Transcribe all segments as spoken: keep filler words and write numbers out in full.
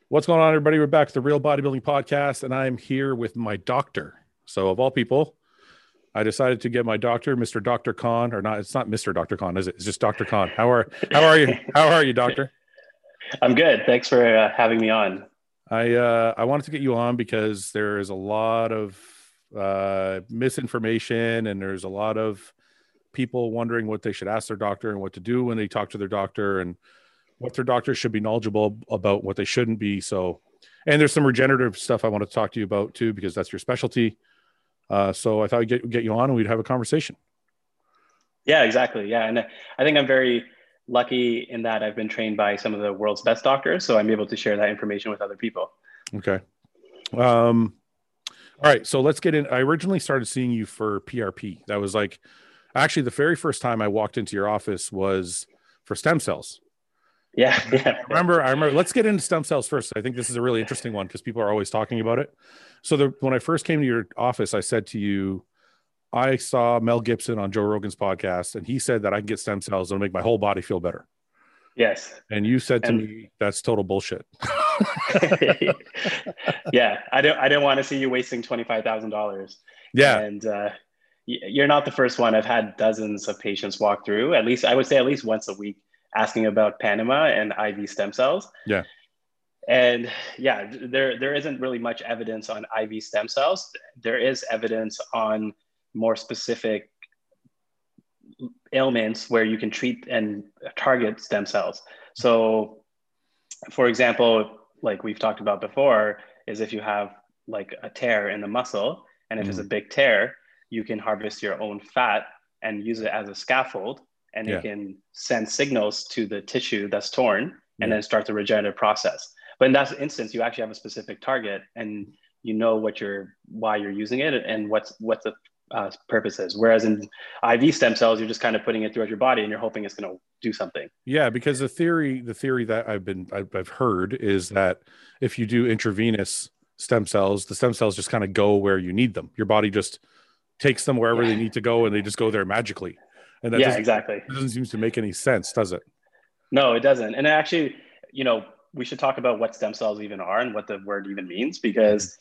What's going on, everybody? We're back to the Real Bodybuilding Podcast, and I'm here with my doctor. So, of all people, I decided to get my doctor, Mister Doctor Khan, or not. It's not Mister Doctor Khan, is it? It's just Doctor Khan. How are How are you? How are you, Doctor? I'm good. Thanks for uh, having me on. I uh, I wanted to get you on because there is a lot of uh, misinformation, and there's a lot of people wondering what they should ask their doctor and what to do when they talk to their doctor, and what their doctor should be knowledgeable about, what they shouldn't be. So, and there's some regenerative stuff I want to talk to you about too, because that's your specialty. Uh, so I thought I'd get, get you on and we'd have a conversation. Yeah, exactly. Yeah. And I think I'm very lucky in that I've been trained by some of the world's best doctors. So I'm able to share that information with other people. Okay. Um, all right. So let's get in. I originally started seeing you for P R P. That was like, actually the very first time I walked into your office was for stem cells. Yeah, yeah. I remember, I remember, let's get into stem cells first. I think this is a really interesting one because people are always talking about it. So the, when I first came to your office, I said to you, I saw Mel Gibson on Joe Rogan's podcast, and he said that I can get stem cells and make my whole body feel better. Yes. And you said to And me, that's total bullshit. yeah, I don't, I don't want to see you wasting twenty-five thousand dollars. Yeah. And uh, you're not the first one. I've had dozens of patients walk through, at least, I would say at least once a week, asking about Panama and I V stem cells. Yeah. And yeah, there, there isn't really much evidence on I V stem cells. There is evidence on more specific ailments where you can treat and target stem cells. So for example, like we've talked about before, is if you have like a tear in the muscle, and if mm. it's a big tear, you can harvest your own fat and use it as a scaffold, and yeah. it can send signals to the tissue that's torn and yeah. then start the regenerative process. But in that instance, you actually have a specific target, and you know what you're, why you're using it, and what's what the uh, purpose is. Whereas in I V stem cells, you're just kind of putting it throughout your body, and you're hoping it's going to do something. Yeah, because the theory, the theory that I've been, I've, I've heard is that if you do intravenous stem cells, the stem cells just kind of go where you need them. Your body just takes them wherever yeah. they need to go, and they just go there magically. And that yeah, doesn't, exactly. doesn't seem to make any sense, does it? No, it doesn't. And actually, you know, we should talk about what stem cells even are and what the word even means, because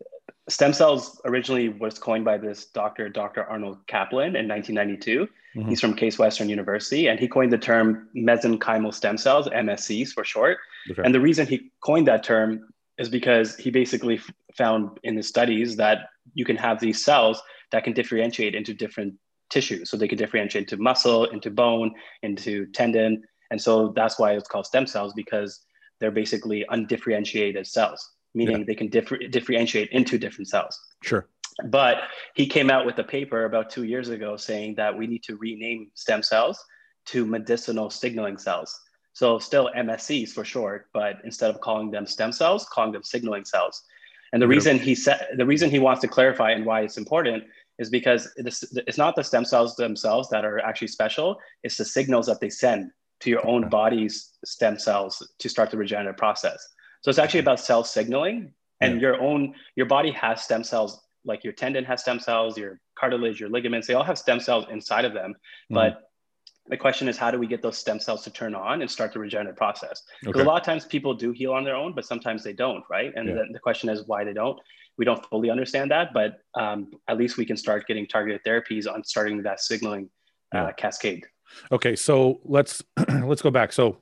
stem cells originally was coined by this doctor, Doctor Arnold Kaplan, in nineteen ninety-two. Mm-hmm. He's from Case Western University, and he coined the term mesenchymal stem cells, M S Cs for short. Okay. And the reason he coined that term is because he basically found in his studies that you can have these cells that can differentiate into different tissues. So they can differentiate into muscle, into bone, into tendon. And so that's why it's called stem cells, because they're basically undifferentiated cells, meaning yeah. they can differ- differentiate into different cells. Sure. But he came out with a paper about two years ago saying that we need to rename stem cells to medicinal signaling cells. So still M S Cs for short, but instead of calling them stem cells, calling them signaling cells. And the yeah. reason he said, the reason he wants to clarify and why it's important is because it's, it's not the stem cells themselves that are actually special. It's the signals that they send to your own body's stem cells to start the regenerative process. So it's actually about cell signaling, and yeah. your own, your body has stem cells, like your tendon has stem cells, your cartilage, your ligaments, they all have stem cells inside of them. Mm. But the question is, how do we get those stem cells to turn on and start the regenerative process? Because okay. a lot of times people do heal on their own, but sometimes they don't, right? And yeah. the, the question is why they don't. We don't fully understand that, but um, at least we can start getting targeted therapies on starting that signaling uh, yeah. cascade. Okay, so let's let's go back. So,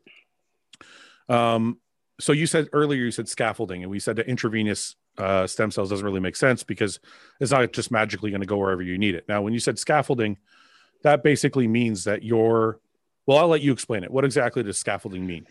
um, so you said earlier, you said scaffolding, and we said that intravenous uh, stem cells doesn't really make sense because it's not just magically going to go wherever you need it. Now, when you said scaffolding, that basically means that you're, well, I'll let you explain it. What exactly does scaffolding mean?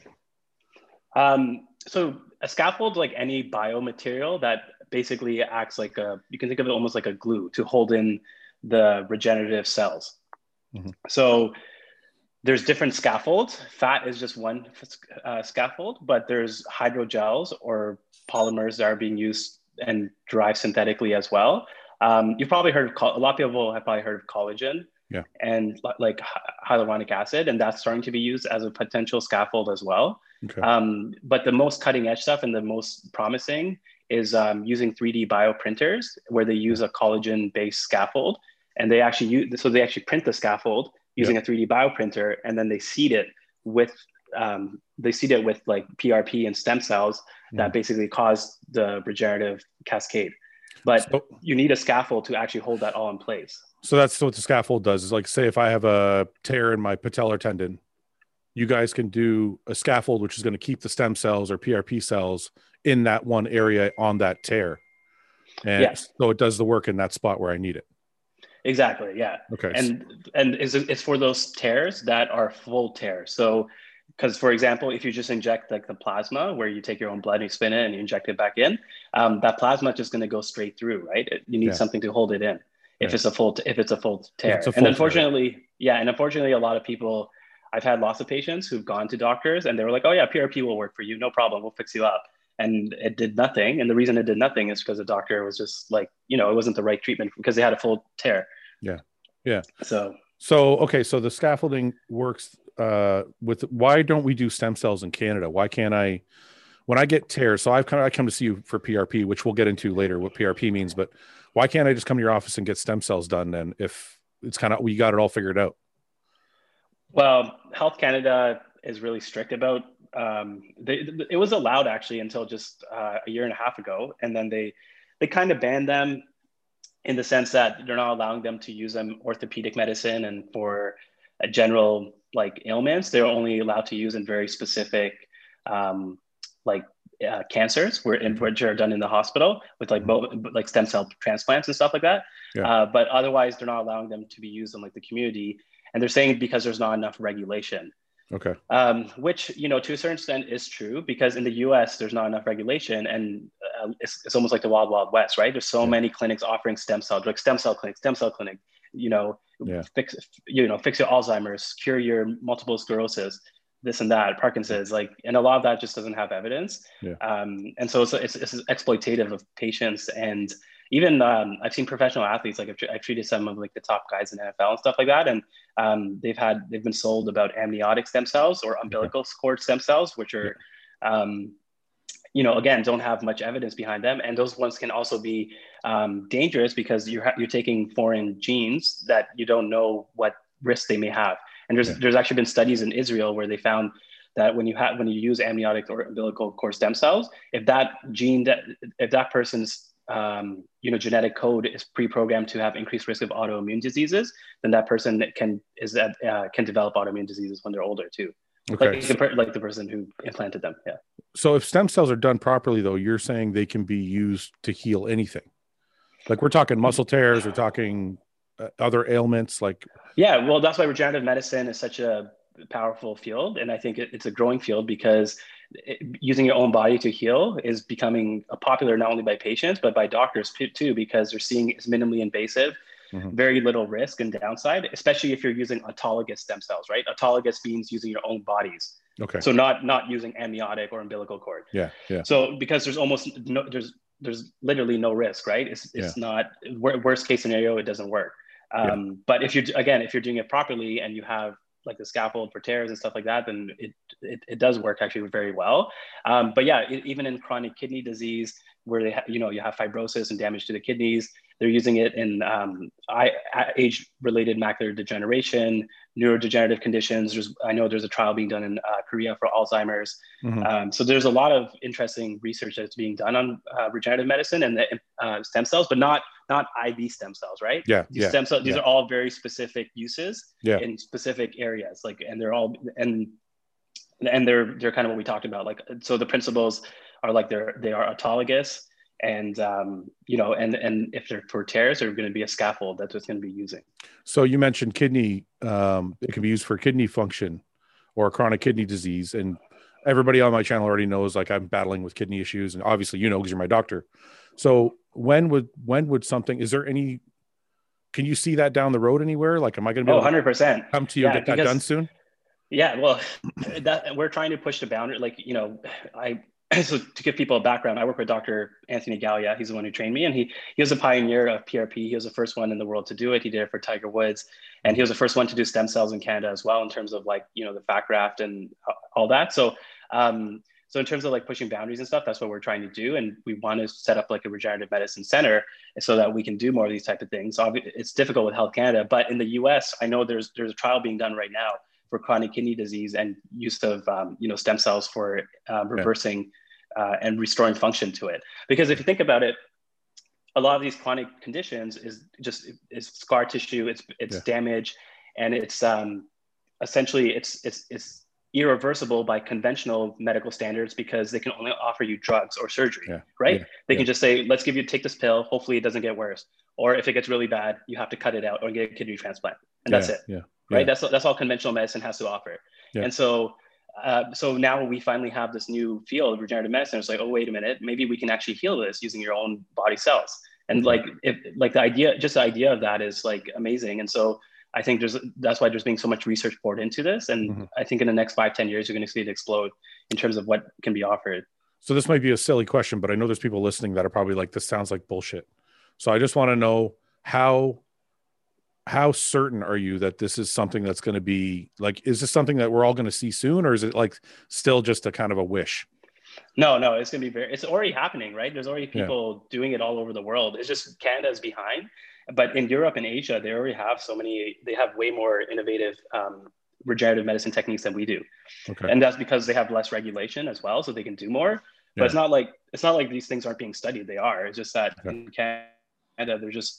Um, so a scaffold, like any biomaterial that basically acts like a, you can think of it almost like a glue to hold in the regenerative cells. Mm-hmm. So there's different scaffolds. Fat is just one uh, scaffold, but there's hydrogels or polymers that are being used and derived synthetically as well. Um, you've probably heard of, a lot of people have probably heard of collagen yeah. and like hyaluronic acid, and that's starting to be used as a potential scaffold as well. Okay. Um, but the most cutting edge stuff and the most promising is um, using three D bioprinters, where they use a collagen based scaffold, and they actually use, so they actually print the scaffold using yep. a three D bioprinter, and then they seed it with um, they seed it with like P R P and stem cells that Mm. basically cause the regenerative cascade. But So, you need a scaffold to actually hold that all in place. so that's what the scaffold does. Is like, say if I have a tear in my patellar tendon, you guys can do a scaffold which is going to keep the stem cells or P R P cells in that one area on that tear, and Yeah, so it does the work in that spot where I need it. exactly. Yeah. Okay. And and it's, it's for those tears that are full tears. So because for example, if you just inject like the plasma where you take your own blood and you spin it and you inject it back in, um, that plasma is just going to go straight through, right? It, you need Yeah. something to hold it in if Yeah. it's a full if it's a full tear. It's a And full tear. unfortunately, yeah, and unfortunately, a lot of people, I've had lots of patients who've gone to doctors and they were like, "Oh yeah, P R P will work for you, no problem, we'll fix you up." And it did nothing. And the reason it did nothing is because the doctor was just like, you know, it wasn't the right treatment because they had a full tear. Yeah. Yeah. So So, okay. So the scaffolding works uh, with, why don't we do stem cells in Canada? Why can't I, when I get tears, so I've come, I come to see you for P R P, which we'll get into later what P R P means, but why can't I just come to your office and get stem cells done then if it's kind of, we got it all figured out? well, Health Canada is really strict about um, they, it was allowed actually until just uh, a year and a half ago, and then they they kind of banned them in the sense that they're not allowing them to use them orthopedic medicine and for a general like ailments. They're only allowed to use in very specific um, like uh, cancers where in, which are done in the hospital with like mm-hmm. like stem cell transplants and stuff like that. Yeah. Uh, but otherwise, they're not allowing them to be used in like the community. And they're saying because there's not enough regulation. Okay. Um, which, you know, to a certain extent is true because in the U S, there's not enough regulation and uh, it's, it's almost like the wild, wild west, right? There's so yeah. many clinics offering stem cell, like stem cell clinic, stem cell clinic, you know, yeah. fix, you know, fix your Alzheimer's, cure your multiple sclerosis, this and that, Parkinson's, like, and a lot of that just doesn't have evidence. Yeah. Um, and so it's, it's, it's exploitative of patients. And even um, I've seen professional athletes, like I've, I've treated some of like the top guys in the N F L and stuff like that. And um, they've had, they've been sold about amniotic stem cells or umbilical okay. cord stem cells, which are, yeah. um, you know, again, don't have much evidence behind them. And those ones can also be um, dangerous because you're, you're taking foreign genes that you don't know what risks they may have. And there's, yeah. there's actually been studies in Israel where they found that when you have, when you use amniotic or umbilical cord stem cells, if that gene, that if that person's um, you know, genetic code is pre-programmed to have increased risk of autoimmune diseases, then that person can is at, uh, can develop autoimmune diseases when they're older too. Okay, like, so, like the person who implanted them. Yeah. So if stem cells are done properly, though, you're saying they can be used to heal anything. Like we're talking muscle tears, we're talking uh, other ailments. Like yeah, well, that's why regenerative medicine is such a powerful field, and I think it, it's a growing field because it, using your own body to heal is becoming a popular not only by patients but by doctors too, because they're seeing it's minimally invasive, mm-hmm. very little risk and downside, especially if you're using autologous stem cells, right? Autologous means using your own bodies. Okay. So not not using amniotic or umbilical cord. Yeah, yeah. So because there's almost no there's there's literally no risk, right? It's it's yeah. not worst case scenario, it doesn't work. Um, yeah. But if you're again if you're doing it properly and you have like the scaffold for tears and stuff like that, then it it, it does work actually very well. Um, but yeah, it, even in chronic kidney disease, where they ha- you know you have fibrosis and damage to the kidneys, they're using it in um, age-related macular degeneration, neurodegenerative conditions. There's I know there's a trial being done in uh, Korea for Alzheimer's. Mm-hmm. Um, so there's a lot of interesting research that's being done on uh, regenerative medicine and the uh, stem cells, but not not I V stem cells, right? Yeah, these yeah, stem cells. These yeah. are all very specific uses yeah. in specific areas, like, and they're all and and they're they're kind of what we talked about. Like, so the principles are like they're they are autologous, and um, you know, and and if they're for tears, they're going to be a scaffold that's what's going to be using. So you mentioned kidney. Um, it can be used for kidney function or chronic kidney disease, and everybody on my channel already knows like I'm battling with kidney issues, and obviously you know because you're my doctor. So when would when would something? Is there any? Can you see that down the road anywhere? Like, am I going to be oh, able one hundred percent to come to you yeah, and get because, that done soon? Yeah, well, that we're trying to push the boundary. Like, you know, I so to give people a background, I work with Doctor Anthony Gallia. He's the one who trained me, and he he was a pioneer of P R P. He was the first one in the world to do it. He did it for Tiger Woods, and he was the first one to do stem cells in Canada as well, in terms of like, you know, the fat graft and all that. So, um, so in terms of like pushing boundaries and stuff, that's what we're trying to do, and we want to set up like a regenerative medicine center so that we can do more of these type of things. Obviously, it's difficult with Health Canada, but in the U S, I know there's there's a trial being done right now for chronic kidney disease and use of um, you know stem cells for uh, reversing yeah. uh, and restoring function to it. Because if you think about it, a lot of these chronic conditions is just is scar tissue, it's it's yeah. damage, and it's um, essentially it's it's it's irreversible by conventional medical standards because they can only offer you drugs or surgery, yeah. right? Yeah. They yeah. can just say, let's give you, take this pill, hopefully it doesn't get worse. Or if it gets really bad, you have to cut it out or get a kidney transplant. And yeah. that's it, yeah. right? Yeah. That's, that's all conventional medicine has to offer. Yeah. And so, uh, so now we finally have this new field of regenerative medicine. It's like, oh, wait a minute, maybe we can actually heal this using your own body cells. And like, if like the idea, just the idea of that is like amazing. And so I think there's, that's why there's being so much research poured into this. And mm-hmm. I think in the next five, ten years, you're going to see it explode in terms of what can be offered. So this might be a silly question, but I know there's people listening that are probably like, this sounds like bullshit. So I just want to know how, how certain are you that this is something that's going to be like, is this something that we're all going to see soon? Or is it like still just a kind of a wish? No, no, it's going to be very, it's already happening, right? There's already people yeah. doing it all over the world. It's just Canada's behind. But in Europe and Asia, they already have so many, they have way more innovative um, regenerative medicine techniques than we do. Okay. And that's because they have less regulation as well, so they can do more. But yeah. it's not like, it's not like these things aren't being studied. They are. It's just that okay. in Canada, they're just,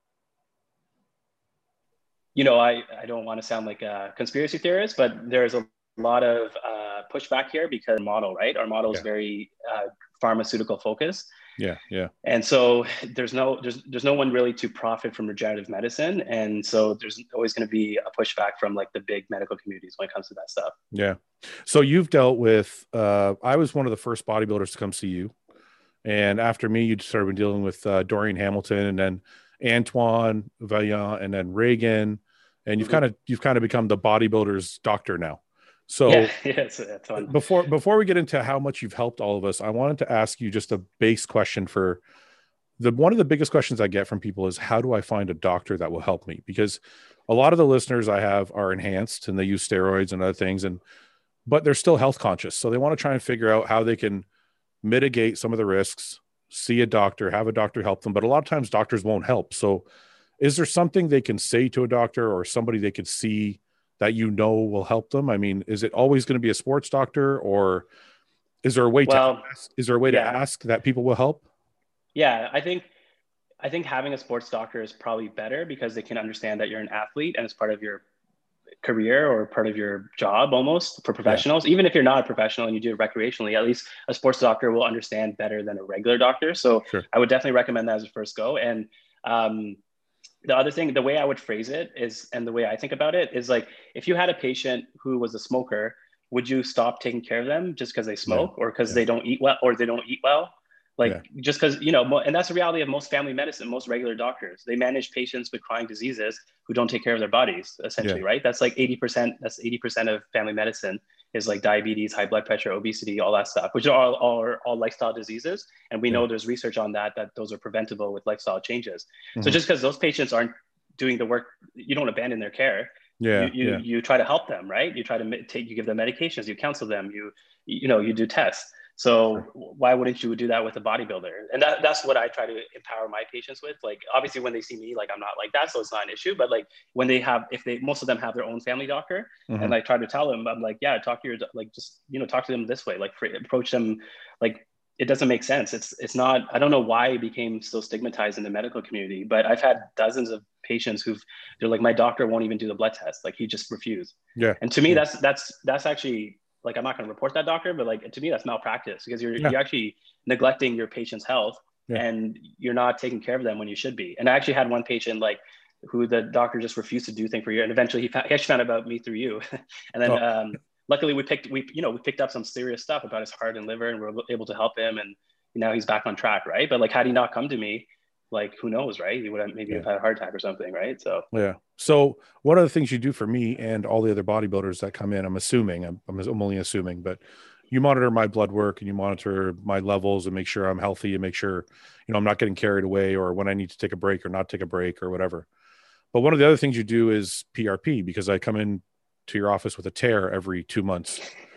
you know, I, I don't want to sound like a conspiracy theorist, but there's a lot of uh, pushback here because our model, right? Our model is yeah. very uh, pharmaceutical focused. Yeah, yeah. And so there's no there's there's no one really to profit from regenerative medicine, and so there's always going to be a pushback from like the big medical communities when it comes to that stuff. Yeah. So you've dealt with. Uh, I was one of the first bodybuilders to come see you, and after me, you started dealing with uh, Dorian Hamilton, and then Antoine Vaillant, and then Reagan, and you've mm-hmm. kind of you've kind of become the bodybuilder's doctor now. So yeah, yeah, it's, it's fun. before before we get into how much you've helped all of us, I wanted to ask you just a base question for the one of the biggest questions I get from people is, how do I find a doctor that will help me? Because a lot of the listeners I have are enhanced and they use steroids and other things, and but they're still health conscious. So they want to try and figure out how they can mitigate some of the risks, see a doctor, have a doctor help them. But a lot of times doctors won't help. So is there something they can say to a doctor or somebody they could see that you know will help them? I mean, is it always going to be a sports doctor, or is there a way well, to ask, is there a way yeah. to ask that people will help? Yeah, I think I think having a sports doctor is probably better because they can understand that you're an athlete and it's part of your career or part of your job almost for professionals. Yeah. Even if you're not a professional and you do it recreationally, at least a sports doctor will understand better than a regular doctor. So sure. I would definitely recommend that as a first go. And um, the other thing, the way I would phrase it is, and the way I think about it is like, if you had a patient who was a smoker, would you stop taking care of them just because they smoke yeah. or because yeah. they don't eat well or they don't eat well? Like yeah. just because, you know, and that's the reality of most family medicine, most regular doctors. They manage patients with chronic diseases who don't take care of their bodies, essentially, yeah. right? That's like eighty percent, that's eighty percent of family medicine is like diabetes, high blood pressure, obesity, all that stuff, which are all, all, all lifestyle diseases. And we yeah. know there's research on that, that those are preventable with lifestyle changes. Mm-hmm. So just because those patients aren't doing the work, you don't abandon their care. Yeah, you, you, yeah. you try to help them, right? You try to take, you give them medications, you counsel them, you, you know, you do tests. So why wouldn't you do that with a bodybuilder? And that, that's what I try to empower my patients with. Like, obviously when they see me, like, I'm not like that, so it's not an issue, but like when they have, if they, most of them have their own family doctor mm-hmm. and I try to tell them, I'm like, yeah, talk to your, like, just, you know, talk to them this way, like approach them. Like, it doesn't make sense. It's, it's not, I don't know why it became so stigmatized in the medical community, but I've had dozens of patients who've, they're like, my doctor won't even do the blood test. Like, he just refused. Yeah. And to me, yeah. that's, that's, that's actually, like, I'm not going to report that doctor, but like, to me, that's malpractice because you're, yeah. you're actually neglecting your patient's health yeah. and you're not taking care of them when you should be. And I actually had one patient, like, who the doctor just refused to do thing for you. And eventually he, found, he actually found out about me through you. And then, oh. um, luckily we picked, we, you know, we picked up some serious stuff about his heart and liver and we were able to help him. And now he's back on track. Right. But like, had he not come to me, like, who knows, right? He would have maybe yeah. have had a heart attack or something, right? So yeah. So one of the things you do for me and all the other bodybuilders that come in, I'm assuming, I'm, I'm only assuming, but you monitor my blood work and you monitor my levels and make sure I'm healthy and make sure, you know, I'm not getting carried away or when I need to take a break or not take a break or whatever. But one of the other things you do is P R P, because I come in to your office with a tear every two months.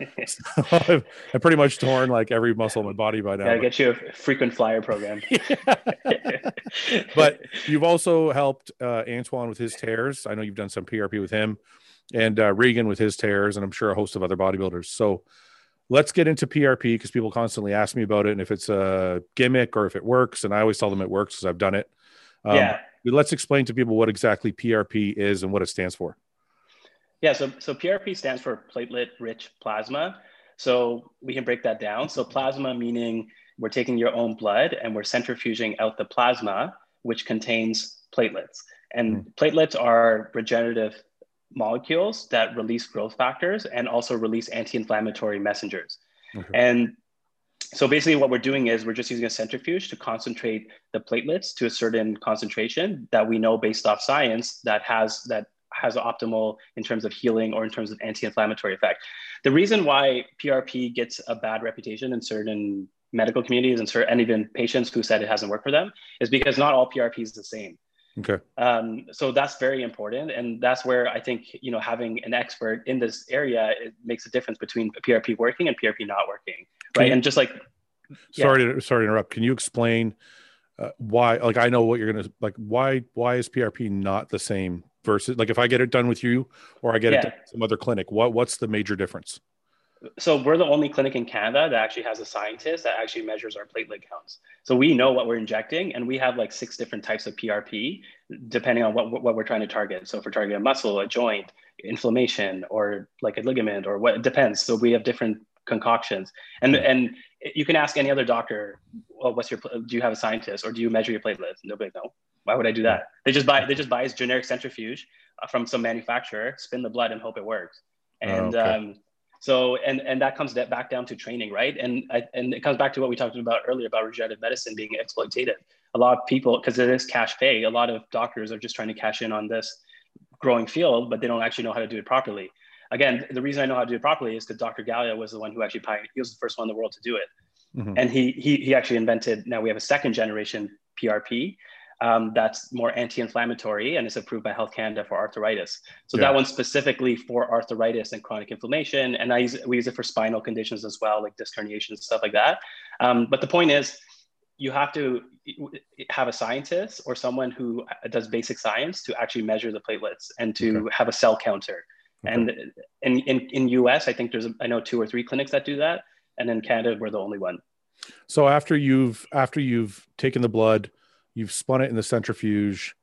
So I've, I've pretty much torn like every muscle in my body by now. Gotta get you a frequent flyer program. But you've also helped uh, Antoine with his tears. I know you've done some P R P with him. and uh, Regan with his tears, and I'm sure a host of other bodybuilders. So let's get into P R P because people constantly ask me about it and if it's a gimmick or if it works. And I always tell them it works because I've done it. Um, Yeah. Let's explain to people what exactly P R P is and what it stands for. Yeah. So, so P R P stands for platelet rich plasma. So we can break that down. So plasma meaning we're taking your own blood and we're centrifuging out the plasma, which contains platelets. And mm. platelets are regenerative molecules that release growth factors and also release anti-inflammatory messengers. Okay. And so basically what we're doing is we're just using a centrifuge to concentrate the platelets to a certain concentration that we know based off science that has that has optimal in terms of healing or in terms of anti-inflammatory effect. The reason why P R P gets a bad reputation in certain medical communities and, certain, and even patients who said it hasn't worked for them is because not all P R P is the same. Okay. Um, so that's very important. And that's where I think, you know, having an expert in this area, it makes a difference between P R P working and P R P not working. Right. You, and just like, sorry, yeah. to, sorry to interrupt. Can you explain uh, why, like, I know what you're going to like, why, why is P R P not the same versus like, if I get it done with you or I get yeah. it done at some other clinic, what, what's the major difference? So we're the only clinic in Canada that actually has a scientist that actually measures our platelet counts. So we know what we're injecting, and we have like six different types of P R P, depending on what, what we're trying to target. So if we're targeting a muscle, a joint, inflammation, or like a ligament, or what, it depends. So we have different concoctions. And, yeah. and you can ask any other doctor, well, what's your, do you have a scientist or do you measure your platelets? And they'll be like, no, why would I do that? They just buy, they just buy a generic centrifuge from some manufacturer, spin the blood and hope it works. And, oh, okay. um, So, and, and that comes back down to training, right? And, and it comes back to what we talked about earlier about regenerative medicine being exploitative. A lot of people, because it is cash pay, a lot of doctors are just trying to cash in on this growing field, but they don't actually know how to do it properly. Again, the reason I know how to do it properly is because Doctor Galea was the one who actually pioneered, he was the first one in the world to do it. Mm-hmm. And he, he, he actually invented, now we have a second generation P R P, Um, that's more anti-inflammatory and is approved by Health Canada for arthritis. So yeah. that one's specifically for arthritis and chronic inflammation. And I use, we use it for spinal conditions as well, like disc herniation and stuff like that. Um, but the point is, you have to have a scientist or someone who does basic science to actually measure the platelets and to okay. have a cell counter. Okay. And in, in, in U S, I think there's, I know two or three clinics that do that. And in Canada, we're the only one. So after you've, after you've taken the blood, you've spun it in the centrifuge,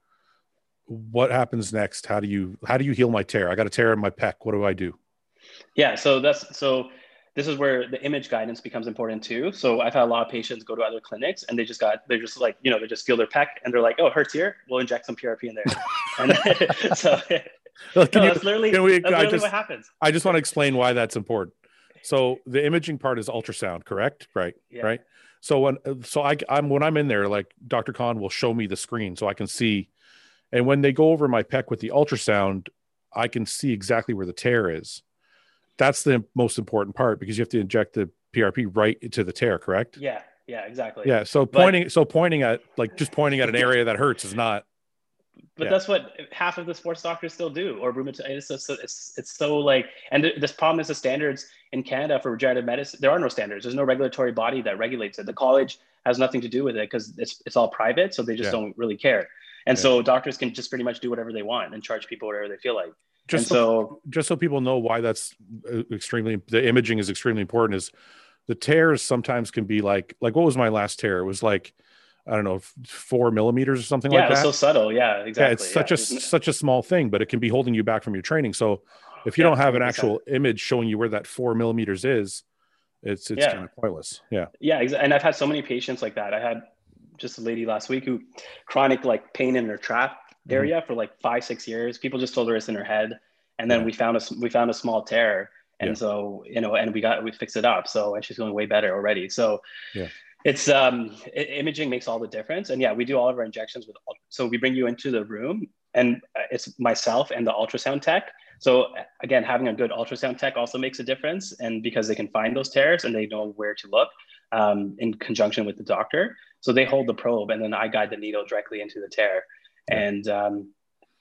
what happens next? How do you, how do you heal my tear? I got a tear in my pec. What do I do? Yeah. So that's, so this is where the image guidance becomes important too. So I've had a lot of patients go to other clinics and they just got, they're just like, you know, they just feel their pec and they're like, oh, it hurts here. We'll inject some P R P in there. And so well, can no, you, that's literally, can we, that's literally just, what happens. I just want to explain why that's important. So the imaging part is ultrasound, correct? Right. Yeah. Right. So when, so I, I'm, when I'm in there, like Doctor Khan will show me the screen so I can see. And when they go over my pec with the ultrasound, I can see exactly where the tear is. That's the most important part because you have to inject the P R P right into the tear, correct? Yeah. Yeah, exactly. Yeah. So pointing, but, so pointing at like just pointing at an area that hurts is not. But yeah. that's what half of the sports doctors still do, or rheumatitis. It's, it's, it's so like, and this problem is the standards in Canada for regenerative medicine. There are no standards. There's no regulatory body that regulates it. The college has nothing to do with it because it's, it's all private. So they just yeah. don't really care. And yeah. so doctors can just pretty much do whatever they want and charge people whatever they feel like. Just so, so, just so people know why that's extremely, the imaging is extremely important is the tears sometimes can be like, like what was my last tear? It was like, I don't know, four millimeters or something yeah, like that. Yeah, it's so subtle. Yeah, exactly. Yeah, it's such yeah. a such a small thing, but it can be holding you back from your training. So if you yeah, don't have an actual image showing you where that four millimeters is, it's it's yeah. kind of pointless. Yeah. Yeah, and I've had so many patients like that. I had just a lady last week who chronic like pain in her trap area mm-hmm. for like five, six years. People just told her it's in her head, and then yeah. we found a we found a small tear, and yeah. so you know, and we got we fixed it up. So and she's feeling way better already. So yeah. It's um, it, imaging makes all the difference. And yeah, we do all of our injections with, so we bring you into the room and it's myself and the ultrasound tech. So again, having a good ultrasound tech also makes a difference. And because they can find those tears and they know where to look um, in conjunction with the doctor. So they hold the probe and then I guide the needle directly into the tear. Yeah. And um,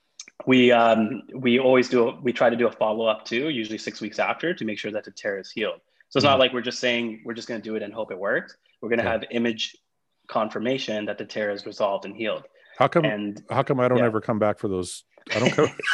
we, um, we always do, a, we try to do a follow-up too, usually six weeks after to make sure that the tear is healed. So it's mm-hmm. not like we're just saying, we're just going to do it and hope it works. We're going to yeah. have image confirmation that the tear is resolved and healed. How come, and, how come I don't yeah. ever come back for those? I don't come.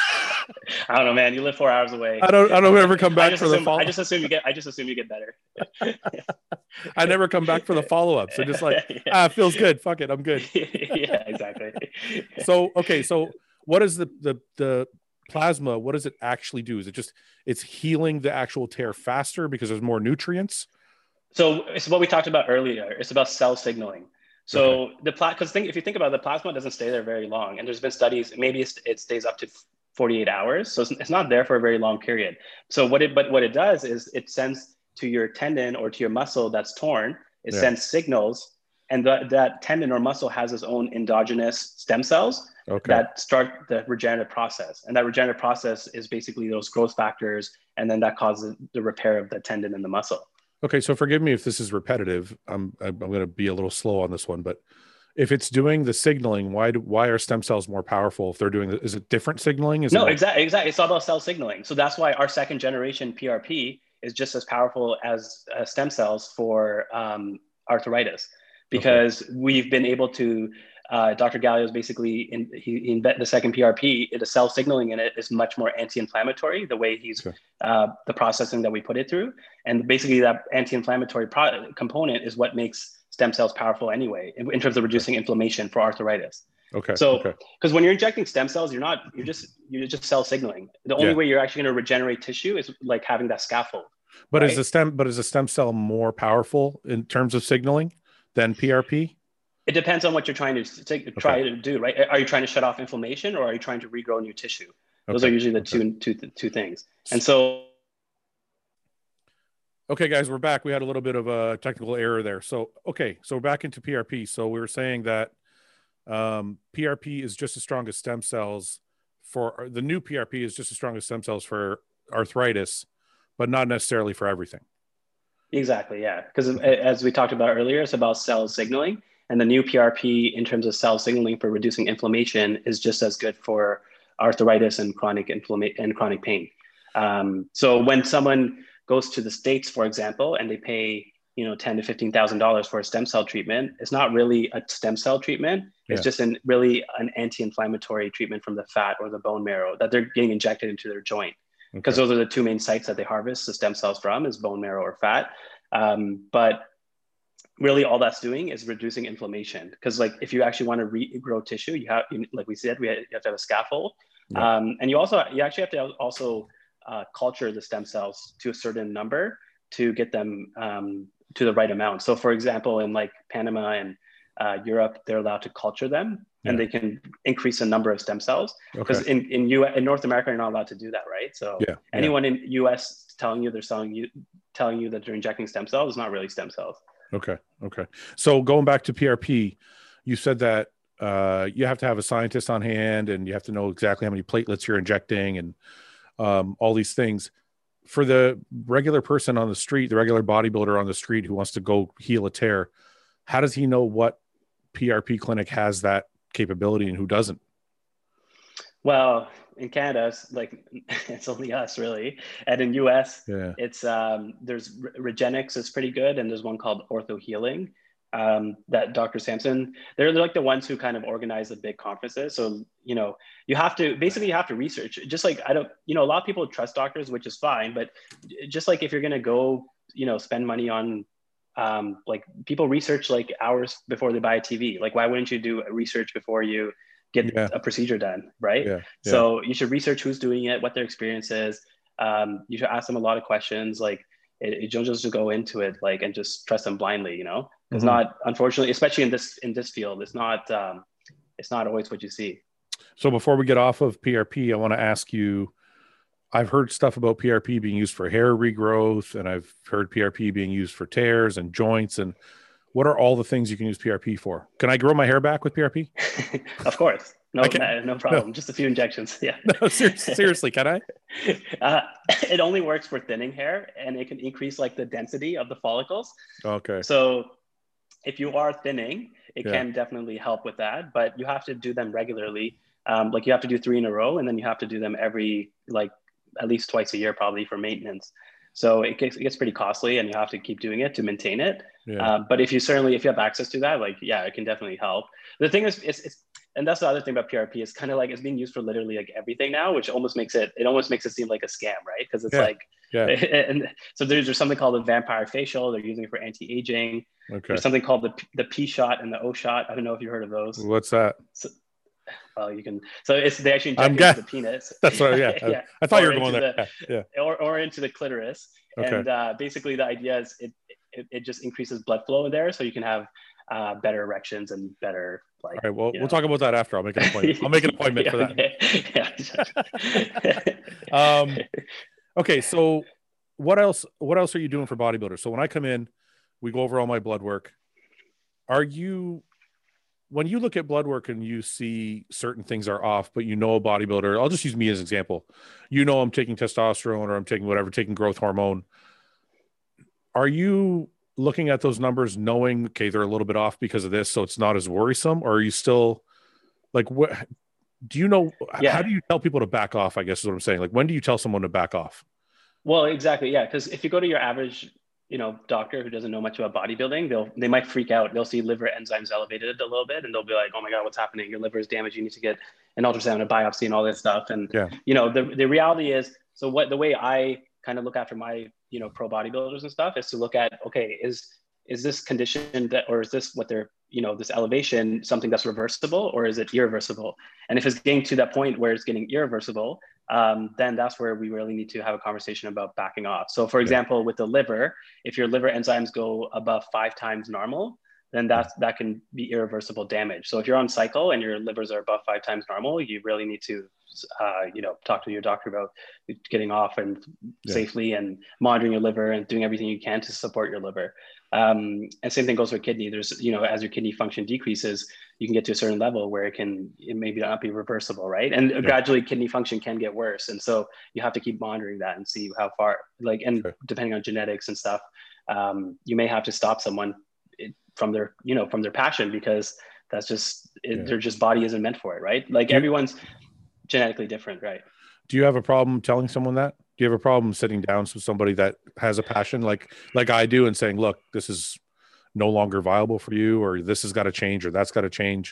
I don't know, man. You live four hours away. I don't I don't ever come I back just for the assume follow. I just assume you get I just assume you get better. I never come back for the follow-up. So just like, Yeah. ah, it feels good. Fuck it, I'm good. Yeah, exactly. So okay, so what is the the the plasma? What does it actually do? Is it just it's healing the actual tear faster because there's more nutrients? So it's what we talked about earlier. It's about cell signaling. So Okay. the plasma, because think if you think about it, the plasma doesn't stay there very long, and there's been studies. Maybe it's, it stays up to forty-eight hours, so it's, it's not there for a very long period. So what it but what it does is it sends to your tendon or to your muscle that's torn. It Yeah. sends signals, and that that tendon or muscle has its own endogenous stem cells Okay. that start the regenerative process. And that regenerative process is basically those growth factors, and then that causes the repair of the tendon and the muscle. Okay, so forgive me if this is repetitive. I'm I'm going to be a little slow on this one, but if it's doing the signaling, why do, why are stem cells more powerful if they're doing the, is it different signaling? Is No, it exactly, exactly. It's all about cell signaling. So that's why our second generation P R P is just as powerful as uh, stem cells for um, arthritis, because okay. we've been able to. Uh, Doctor Gallo is basically in he, he the second P R P. The cell signaling in it is much more anti-inflammatory. The way he's okay. uh, the processing that we put it through, and basically that anti-inflammatory pro- component is what makes stem cells powerful anyway in, in terms of reducing okay. inflammation for arthritis. Okay. So, because okay. when you're injecting stem cells, you're not you're just you're just cell signaling. The only yeah. way you're actually going to regenerate tissue is like having that scaffold. But right? is the stem but is a stem cell more powerful in terms of signaling than P R P? It depends on what you're trying to take, try okay. to do, right? Are you trying to shut off inflammation, or are you trying to regrow new tissue? Those okay. are usually the okay. two, two, two things. And so, okay, guys, we're back. We had a little bit of a technical error there. So, okay, so we're back into P R P. So we were saying that um, P R P is just as strong as stem cells for the new P R P is just as strong as stem cells for arthritis, but not necessarily for everything. Exactly, yeah. Because okay. as we talked about earlier, it's about cell signaling. And the new P R P in terms of cell signaling for reducing inflammation is just as good for arthritis and chronic inflammation and chronic pain. Um, so when someone goes to the States, for example, and they pay, you know, ten to fifteen thousand dollars for a stem cell treatment, it's not really a stem cell treatment. It's yeah. just an really an anti-inflammatory treatment from the fat or the bone marrow that they're getting injected into their joint. Because okay. those are the two main sites that they harvest the stem cells from, is bone marrow or fat. Um, but really all that's doing is reducing inflammation, because like if you actually want to regrow tissue, you have, like we said, we have, you have to have a scaffold. Yeah. Um, and you also, you actually have to also uh, culture the stem cells to a certain number to get them um, to the right amount. So for example, in like Panama and uh, Europe, they're allowed to culture them yeah. and they can increase the number of stem cells. Because okay. in, in, U S, in North America, you're not allowed to do that, right? So yeah. anyone yeah. in U S telling you they're selling you, telling you that they're injecting stem cells is not really stem cells. Okay. Okay. So going back to P R P, you said that uh, you have to have a scientist on hand and you have to know exactly how many platelets you're injecting and um, all these things. For the regular person on the street, the regular bodybuilder on the street who wants to go heal a tear, how does he know what P R P clinic has that capability and who doesn't? Well, in Canada, it's like it's only us really, and in U S, yeah. it's um, there's Regenix is pretty good, and there's one called Ortho Healing um, that Doctor Sampson. They're like the ones who kind of organize the big conferences. So you know, you have to basically you have to research. Just like I don't, you know, a lot of people trust doctors, which is fine, but just like if you're gonna go, you know, spend money on. Um, like people research like hours before they buy a T V. Like, why wouldn't you do a research before you get yeah. a procedure done, right? Yeah, yeah. So you should research who's doing it, what their experience is. Um, you should ask them a lot of questions. Like, it, it, don't just go into it like and just trust them blindly, you know? It's mm-hmm. not, unfortunately, especially in this in this field, it's not um, it's not always what you see. So before we get off of P R P, I want to ask you. I've heard stuff about P R P being used for hair regrowth, and I've heard P R P being used for tears and joints. And what are all the things you can use P R P for? Can I grow my hair back with P R P? Of course. No, no, no problem. No. Just a few injections. Yeah. No, seriously, seriously, can I? Uh, it only works for thinning hair, and it can increase like the density of the follicles. Okay. So if you are thinning, it yeah. can definitely help with that, but you have to do them regularly. Um, like you have to do three in a row, and then you have to do them every like at least twice a year, probably for maintenance. So it gets, it gets pretty costly, and you have to keep doing it to maintain it. Yeah. Uh, but if you certainly, if you have access to that, like, yeah, it can definitely help. The thing is, it's, it's and that's the other thing about P R P. It's kind of like it's being used for literally like everything now, which almost makes it it almost makes it seem like a scam, right? Because it's Yeah. like, Yeah. and so there's, there's something called the vampire facial. They're using it for anti-aging. Okay. There's something called the the P shot and the O shot. I don't know if you heard of those. What's that? So, well, you can. So it's they actually inject I'm it ga- into the penis. That's what. Yeah. yeah. I, I thought Or you were going into there. the- Yeah. yeah. Or or into the clitoris. Okay. And uh, basically, the idea is it, it it just increases blood flow in there, so you can have uh, better erections and better like. All right. Well, you we'll know. talk about that after. I'll make an appointment. I'll make an appointment Yeah, for okay. that. um. Okay. So, what else? What else are you doing for bodybuilders? So when I come in, we go over all my blood work. Are you, when you look at blood work and you see certain things are off, but you know a bodybuilder, I'll just use me as an example. You know, I'm taking testosterone or I'm taking whatever, taking growth hormone. Are you looking at those numbers knowing, okay, they're a little bit off because of this, so it's not as worrisome? Or are you still like, what do you know? Yeah. How do you tell people to back off? I guess is what I'm saying. Like, when do you tell someone to back off? Well, exactly. Yeah. Because if you go to your average, you know, doctor who doesn't know much about bodybuilding, they'll, they might freak out. They'll see liver enzymes elevated a little bit and they'll be like, oh my God, what's happening? Your liver is damaged. You need to get an ultrasound, a biopsy and all this stuff. And, Yeah. you know, the, the reality is, so what, the way I kind of look after my, you know, pro bodybuilders and stuff is to look at, okay, is, is this condition that, or is this what they're, you know, this elevation, something that's reversible or is it irreversible? And if it's getting to that point where it's getting irreversible, um, then that's where we really need to have a conversation about backing off. So for example, with the liver, if your liver enzymes go above five times normal, then that's, that can be irreversible damage. So if you're on cycle and your livers are above five times normal, you really need to, uh, you know, talk to your doctor about getting off and yeah. safely and monitoring your liver and doing everything you can to support your liver. Um, and same thing goes for kidney. There's, you know, as your kidney function decreases, you can get to a certain level where it can, it maybe not be reversible, right? And yeah. gradually kidney function can get worse. And so you have to keep monitoring that and see how far, like, and okay. depending on genetics and stuff, um, you may have to stop someone from their, you know, from their passion, because that's just, it, yeah. their just body isn't meant for it, right? Like everyone's genetically different, right? Do you have a problem telling someone that? Do you have a problem sitting down with somebody that has a passion like like I do and saying, look, this is no longer viable for you, or this has got to change, or that's got to change?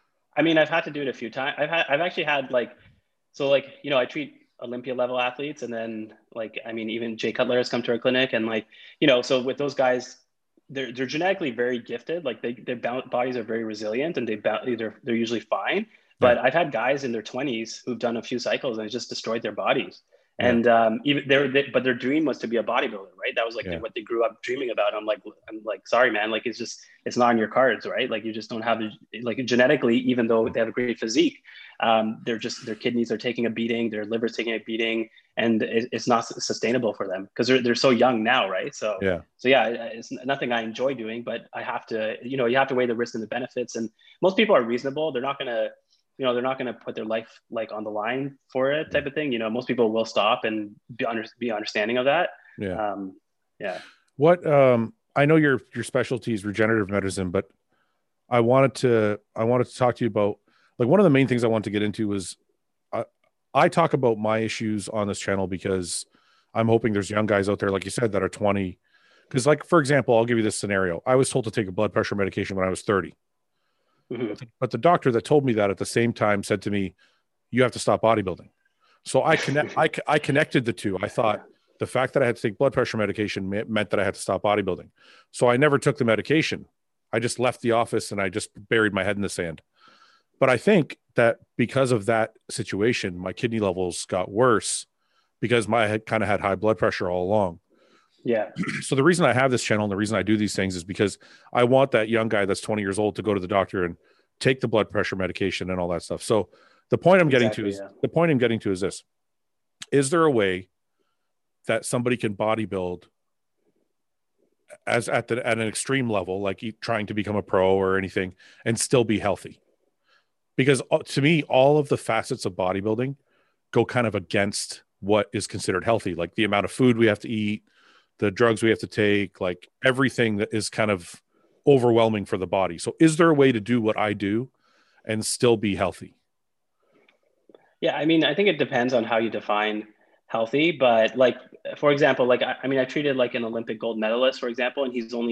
I mean, I've had to do it a few times. I've had, I've actually had like, so like, you know, I treat Olympia level athletes, and then like, I mean, even Jay Cutler has come to our clinic, and like, you know, so with those guys, they're, they're genetically very gifted. Like they, their bodies are very resilient, and they, they're, they're usually fine. But yeah. I've had guys in their twenties who've done a few cycles and it's just destroyed their bodies. Yeah. And um, even they're, they, but their dream was to be a bodybuilder, right? That was like yeah. what they grew up dreaming about. I'm like, I'm like, sorry, man. Like, it's just, it's not in your cards, right? Like, you just don't have the, like genetically, even though they have a great physique, um, they're just, their kidneys are taking a beating, their liver's taking a beating, and it, it's not sustainable for them because they're, they're so young now, right? So, yeah. So yeah, it's nothing I enjoy doing, but I have to, you know, you have to weigh the risks and the benefits. And most people are reasonable. They're not going to, you know, they're not going to put their life like on the line for it type of thing. You know, most people will stop and be under, be understanding of that. Yeah. Um, yeah. What, um, I know your, your specialty is regenerative medicine, but I wanted to, I wanted to talk to you about, like, one of the main things I wanted to get into was I, I talk about my issues on this channel because I'm hoping there's young guys out there, like you said, that are twenty. Cause like, for example, I'll give you this scenario. I was told to take a blood pressure medication when I was thirty. Mm-hmm. But the doctor that told me that at the same time said to me, you have to stop bodybuilding. So I connect, I, I connected the two. I thought the fact that I had to take blood pressure medication meant that I had to stop bodybuilding. So I never took the medication. I just left the office and I just buried my head in the sand. But I think that because of that situation, my kidney levels got worse because my head kind of had high blood pressure all along. Yeah. So the reason I have this channel and the reason I do these things is because I want that young guy that's twenty years old to go to the doctor and take the blood pressure medication and all that stuff. So the point I'm getting exactly, to is yeah. the point I'm getting to is this: is there a way that somebody can bodybuild as at the at an extreme level, like trying to become a pro or anything, and still be healthy? Because to me, all of the facets of bodybuilding go kind of against what is considered healthy, like the amount of food we have to eat, the drugs we have to take, like everything that is kind of overwhelming for the body. So is there a way to do what I do and still be healthy? Yeah. I mean, I think it depends on how you define healthy, but like, for example, like, I, I mean, I treated like an Olympic gold medalist, for example, and he's only,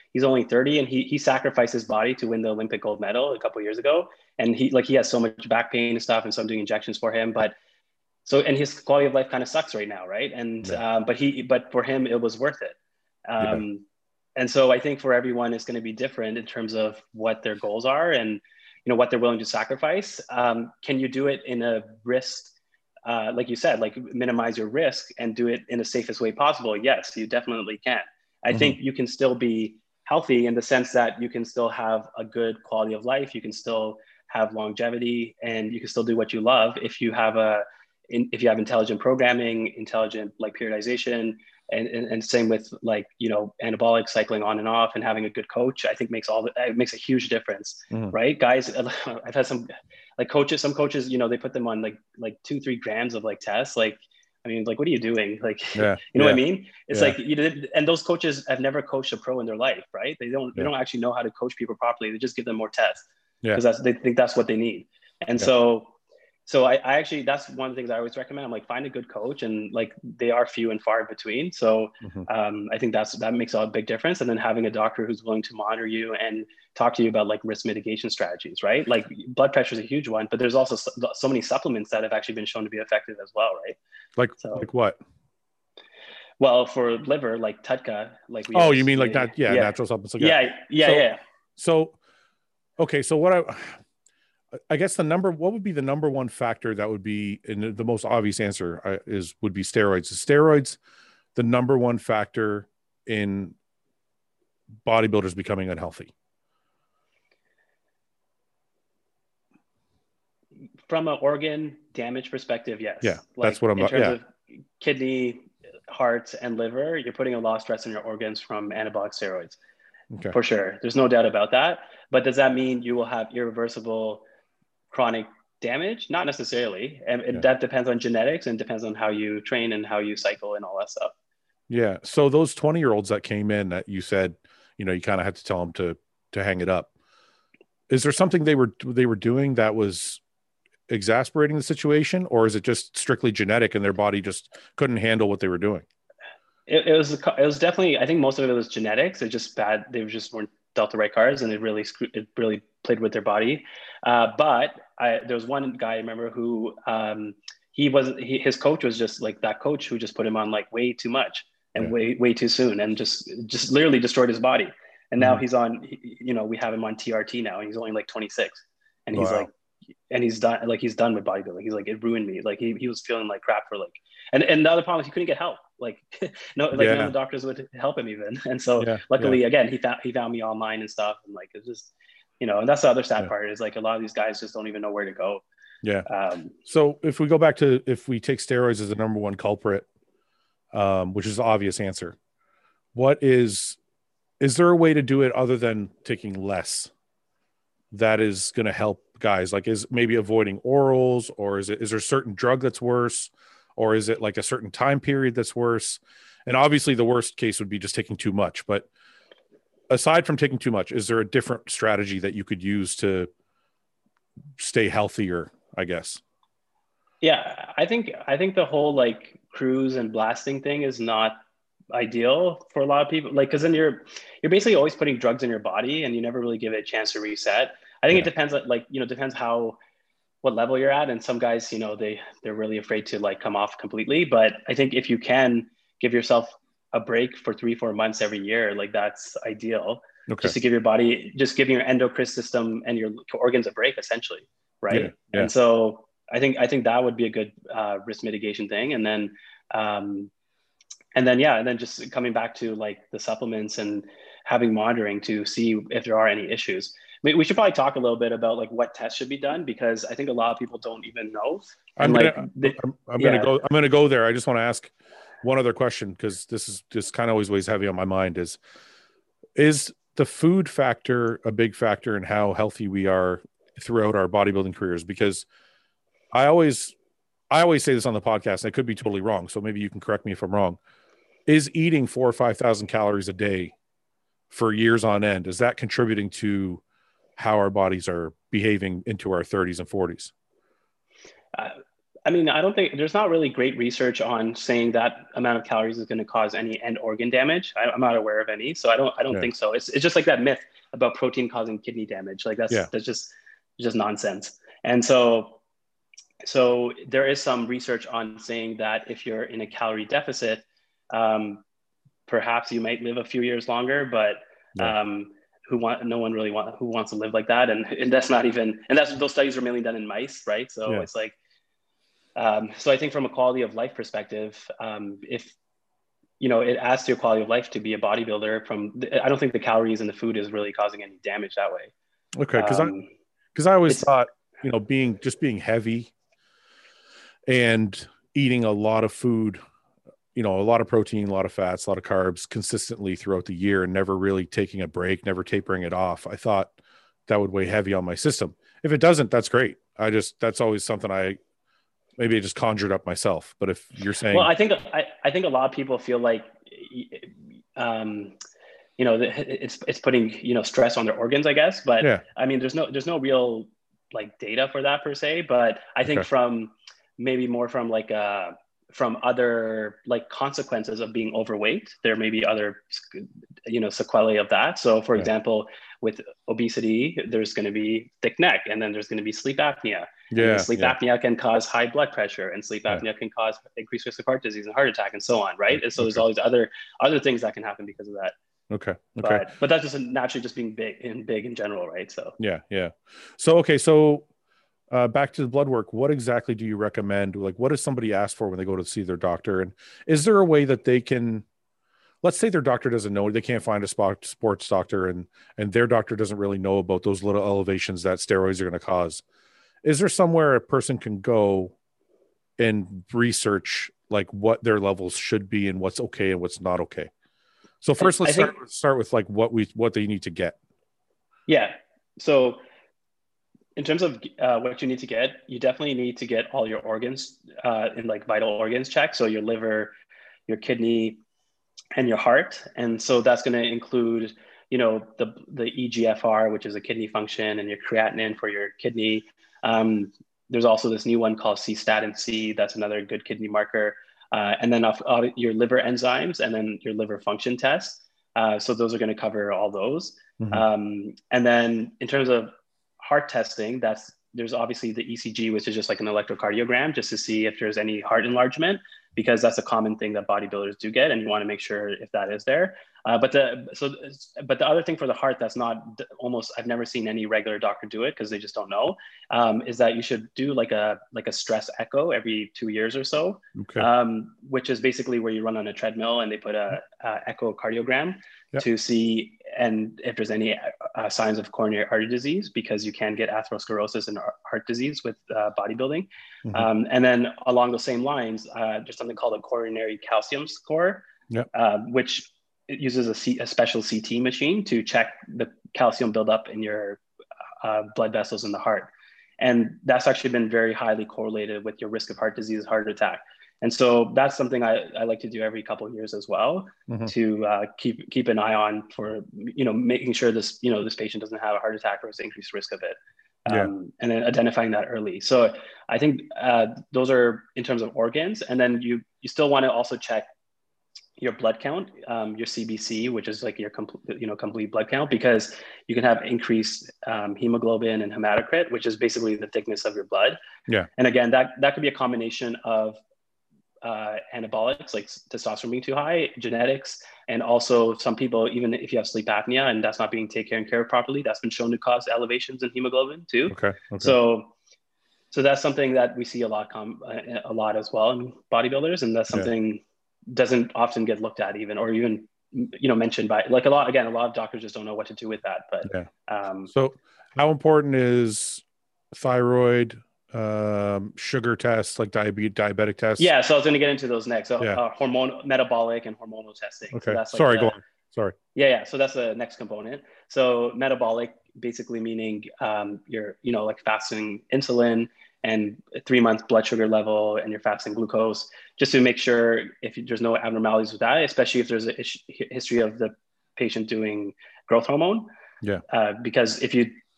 he's only thirty, and he he sacrificed his body to win the Olympic gold medal a couple of years ago. And he like he has so much back pain and stuff, and so I'm doing injections for him. But so and his quality of life kind of sucks right now, right? And Yeah. um, but he but for him it was worth it. Yeah. Um, and so I think for everyone it's going to be different in terms of what their goals are and you know what they're willing to sacrifice. Um, can you do it in a risk? Uh, like you said, like minimize your risk and do it in the safest way possible. Yes, you definitely can. I Mm-hmm. think you can still be healthy in the sense that you can still have a good quality of life. You can still have longevity and you can still do what you love if you have a, in, if you have intelligent programming, intelligent like periodization, and, and, and same with like, you know, anabolic cycling on and off and having a good coach, I think makes all the, it makes a huge difference, Mm-hmm. right? Guys, I've had some like coaches, some coaches, you know, they put them on like, like two, three grams of like tests. Like, I mean, like, what are you doing? Like, Yeah. you know yeah. what I mean? It's yeah. like, you did, and those coaches have never coached a pro in their life, right? They don't, they Yeah. don't actually know how to coach people properly. They just give them more tests Yeah. because that's, they think that's what they need. And Yeah. so, so I, I actually, that's one of the things I always recommend. I'm like, find a good coach, and like, they are few and far between. So Mm-hmm. um, I think that's, that makes a big difference. And then having a doctor who's willing to monitor you and talk to you about like risk mitigation strategies, right? Like blood pressure is a huge one, but there's also so, so many supplements that have actually been shown to be effective as well, right? Like, so, like what? Well, for liver, like Tutka, like we oh, always, you mean like yeah, that? Yeah, yeah, natural supplements. Like yeah, that. yeah, so, yeah. So, okay, so what I, I guess the number, what would be the number one factor that would be, and the most obvious answer uh, is would be steroids. Is steroids the number one factor in bodybuilders becoming unhealthy? From an organ damage perspective, yes. Yeah, like that's what I'm in about. terms Yeah. of kidney, heart, and liver, you're putting a lot of stress on your organs from anabolic steroids. Okay. For sure. There's no doubt about that. But does that mean you will have irreversible chronic damage? Not necessarily. And, and Yeah. that depends on genetics and depends on how you train and how you cycle and all that stuff. Yeah. So those twenty year olds that came in that you said, you know, you kind of had to tell them to, to hang it up. Is there something they were, they were doing that was exasperating the situation, or is it just strictly genetic and their body just couldn't handle what they were doing? It, it was, it was definitely, I think most of it was genetics. It's just bad. They just weren't dealt the right cards, and it really, it really played with their body. Uh, but I, there was one guy I remember who, um, he was, he, his coach was just like that coach who just put him on like way too much and Yeah. way, way too soon, and just, just literally destroyed his body. And now Mm-hmm. he's on, you know, we have him on T R T now, and he's only like twenty-six, and he's Wow. like, and he's done, like he's done with bodybuilding. He's like, it ruined me. Like he, he was feeling like crap for like, and, and the other problem is he couldn't get help. Like no, like Yeah. none of the doctors would help him even. And so Yeah. luckily Yeah. again, he found, he found me online and stuff. And like, it's just, you know, and that's the other sad Yeah. part is like a lot of these guys just don't even know where to go. Yeah. Um, So if we go back to, if we take steroids as the number one culprit, um, which is the obvious answer, what is, is there a way to do it other than taking less that is going to help guys? Like, is maybe avoiding orals, or is it, is there a certain drug that's worse, or is it like a certain time period that's worse? And obviously the worst case would be just taking too much, but aside from taking too much, is there a different strategy that you could use to stay healthier, I guess? yeah, I think, I think the whole like cruise and blasting thing is not ideal for a lot of people. Like, cause then you're, you're basically always putting drugs in your body and you never really give it a chance to reset. I think Yeah. it depends, like, you know, depends how, what level you're at. And some guys, you know, they, they're really afraid to like come off completely. But I think if you can give yourself a break for three, four months every year, like that's ideal. Okay. Just to give your body, just giving your endocrine system and your organs a break essentially. Right. Yeah. Yeah. And so I think, I think that would be a good uh, risk mitigation thing. And then, um, and then, yeah, and then just coming back to like the supplements and having monitoring to see if there are any issues. I mean, we should probably talk a little bit about like what tests should be done, because I think a lot of people don't even know. I'm And gonna, like, they, I'm, I'm yeah. gonna go, I'm gonna go there. I just want to ask one other question, because this is just kind of always weighs heavy on my mind. Is, is the food factor a big factor in how healthy we are throughout our bodybuilding careers? Because I always, I always say this on the podcast, and I could be totally wrong, so maybe you can correct me if I'm wrong. Is eating four or five thousand calories a day for years on end, is that contributing to how our bodies are behaving into our thirties and forties? Uh, I mean, I don't think there's not really great research on saying that amount of calories is going to cause any end organ damage. I, I'm not aware of any, so I don't I don't Yeah. think so. It's it's just like that myth about protein causing kidney damage. Like that's Yeah. that's just just nonsense. And so so there is some research on saying that if you're in a calorie deficit, um, perhaps you might live a few years longer, but Yeah. um, who want no one really want who wants to live like that, and and that's not even and that's those studies are mainly done in mice, right? So Yeah. it's like. Um, so I think from a quality of life perspective, um, if you know it adds to your quality of life to be a bodybuilder. From I don't think the calories in the food is really causing any damage that way. Okay, because I Um, because I always it's thought, you know, being just being heavy and eating a lot of food, you know, a lot of protein, a lot of fats, a lot of carbs consistently throughout the year, and never really taking a break, never tapering it off. I thought that would weigh heavy on my system. If it doesn't, that's great. I just that's always something I maybe I just conjured up myself. But if you're well, saying, I think I, I think a lot of people feel like, um, you know, it's it's putting you know stress on their organs, I guess. But yeah, I mean, there's no there's no real like data for that per se. But I think okay, from maybe more from like uh from other like consequences of being overweight, there may be other you know sequelae of that. So for yeah, example, with obesity, there's going to be thick neck, and then there's going to be sleep apnea. And then yeah, sleep yeah, apnea can cause high blood pressure, and sleep yeah, apnea can cause increased risk of heart disease and heart attack and so on, yeah, right? And so there's okay, all these other other things that can happen because of that. okay, okay, But but that's just naturally just being big and big in general, right? So yeah, yeah. So okay, so uh, back to the blood work. What exactly do you recommend? Like, what does somebody ask for when they go to see their doctor? And is there a way that they can? Let's say their doctor doesn't know, they can't find a spot, sports doctor, and and their doctor doesn't really know about those little elevations that steroids are going to cause. Is there somewhere a person can go and research like what their levels should be and what's okay and what's not okay? So I, first, let's I think start start with like what we what they need to get. yeah. So in terms of uh, what you need to get, you definitely need to get all your organs uh, in like vital organs checked. So your liver, your kidney, and your heart. And so that's going to include, you know, the the E G F R, which is a kidney function, and your creatinine for your kidney. Um, there's also this new one called cystatin C. That's another good kidney marker. Uh, and then off, off your liver enzymes, and then your liver function test. Uh, so those are going to cover all those. Mm-hmm. Um, and then in terms of heart testing, that's there's obviously the E C G, which is just like an electrocardiogram, just to see if there's any heart enlargement, because that's a common thing that bodybuilders do get, and you want to make sure if that is there. Uh, but the so but the other thing for the heart that's not almost I've never seen any regular doctor do it because they just don't know, um, is that you should do like a like a stress echo every two years or so, Okay. um, which is basically where you run on a treadmill and they put a, a echocardiogram Yep. to see and if there's any uh, signs of coronary artery disease, because you can get atherosclerosis and heart disease with uh, bodybuilding. Mm-hmm. Um, and then along those same lines, uh, there's something called a coronary calcium score, Yep. uh, which uses a, C- a special C T machine to check the calcium buildup in your uh, blood vessels in the heart. And that's actually been very highly correlated with your risk of heart disease, heart attack. And so that's something I, I like to do every couple of years as well, Mm-hmm. to uh, keep keep an eye on for, you know, making sure this, you know, this patient doesn't have a heart attack or has increased risk of it. Um, Yeah. and then identifying that early. So I think uh, those are in terms of organs. And then you you still want to also check your blood count, um, your C B C, which is like your complete, you know, complete blood count, because you can have increased um, hemoglobin and hematocrit, which is basically the thickness of your blood. Yeah. And again, that that could be a combination of uh, anabolics, like testosterone being too high, genetics, and also some people, even if you have sleep apnea and that's not being taken care of properly, that's been shown to cause elevations in hemoglobin too. Okay. Okay. So, so that's something that we see a lot, com- a lot as well in bodybuilders, and that's something yeah. doesn't often get looked at even, or even, you know, mentioned by like a lot. Again, a lot of doctors just don't know what to do with that. But yeah. Um, so, how important is thyroid? Um, sugar tests, like diabetes, diabetic tests. Yeah, so I was going to get into those next. So, yeah. uh, hormone, metabolic, and hormonal testing. Okay. So that's like Sorry, the, go on. Sorry. Yeah, yeah. So that's the next component. So metabolic, basically meaning um, you're, you know, like fasting insulin and three month blood sugar level, and you're fasting glucose, just to make sure if there's no abnormalities with that, especially if there's a history of the patient doing growth hormone. Yeah. Uh, because if you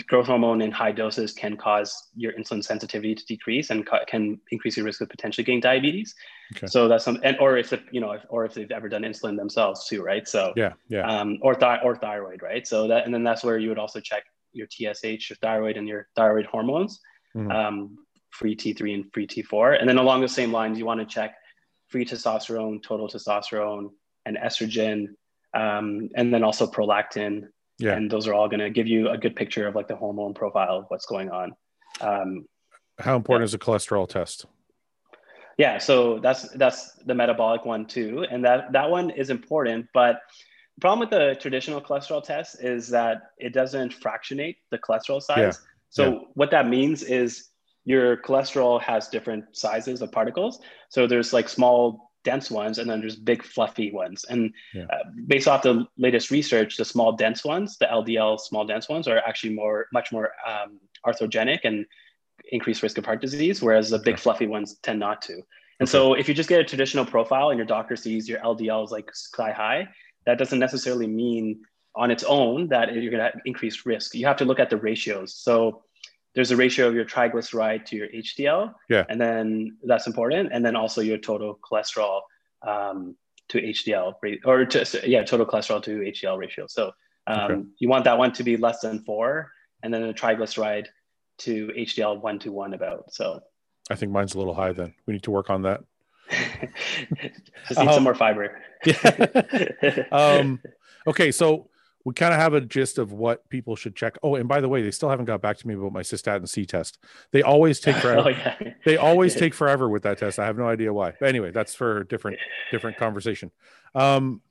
growth hormone in high doses can cause your insulin sensitivity to decrease and ca- can increase your risk of potentially getting diabetes. Okay. So that's some, and or if, you know, if, or if they've ever done insulin themselves too, right? So yeah, yeah. Um, or, th- or thyroid, right? So that, and then that's where you would also check your T S H, your thyroid, and your thyroid hormones, mm-hmm. um, free T three and free T four. And then along the same lines, you want to check free testosterone, total testosterone, and estrogen, um, and then also prolactin. Yeah. And those are all going to give you a good picture of like the hormone profile of what's going on. Um, How important yeah. is a cholesterol test? Yeah, so that's that's the metabolic one too, and that that one is important. But the problem with the traditional cholesterol test is that it doesn't fractionate the cholesterol size. Yeah. So yeah. what that means is your cholesterol has different sizes of particles. So there's like small, dense ones, and then there's big, fluffy ones. And yeah. uh, based off the latest research, the small, dense ones, the L D L small, dense ones, are actually more, much more um, arthrogenic and increased risk of heart disease, whereas the big, okay. fluffy ones tend not to. And okay. so if you just get a traditional profile and your doctor sees your L D L is like sky high, that doesn't necessarily mean on its own that you're going to have increased risk. You have to look at the ratios. So there's a ratio of your triglyceride to your H D L, yeah. and then that's important. And then also your total cholesterol um, to H D L, or to, yeah, total cholesterol to H D L ratio. So um, okay. you want that one to be less than four, and then the triglyceride to H D L one to one about. So I think mine's a little high then. We need to work on that. Just need um, some more fiber. Yeah. um, okay, so we kind of have a gist of what people should check. Oh, and by the way, they still haven't got back to me about my cystatin C test. They always take forever. Oh, yeah. They always take forever with that test. I have no idea why. But anyway, that's for a different, different conversation. Um,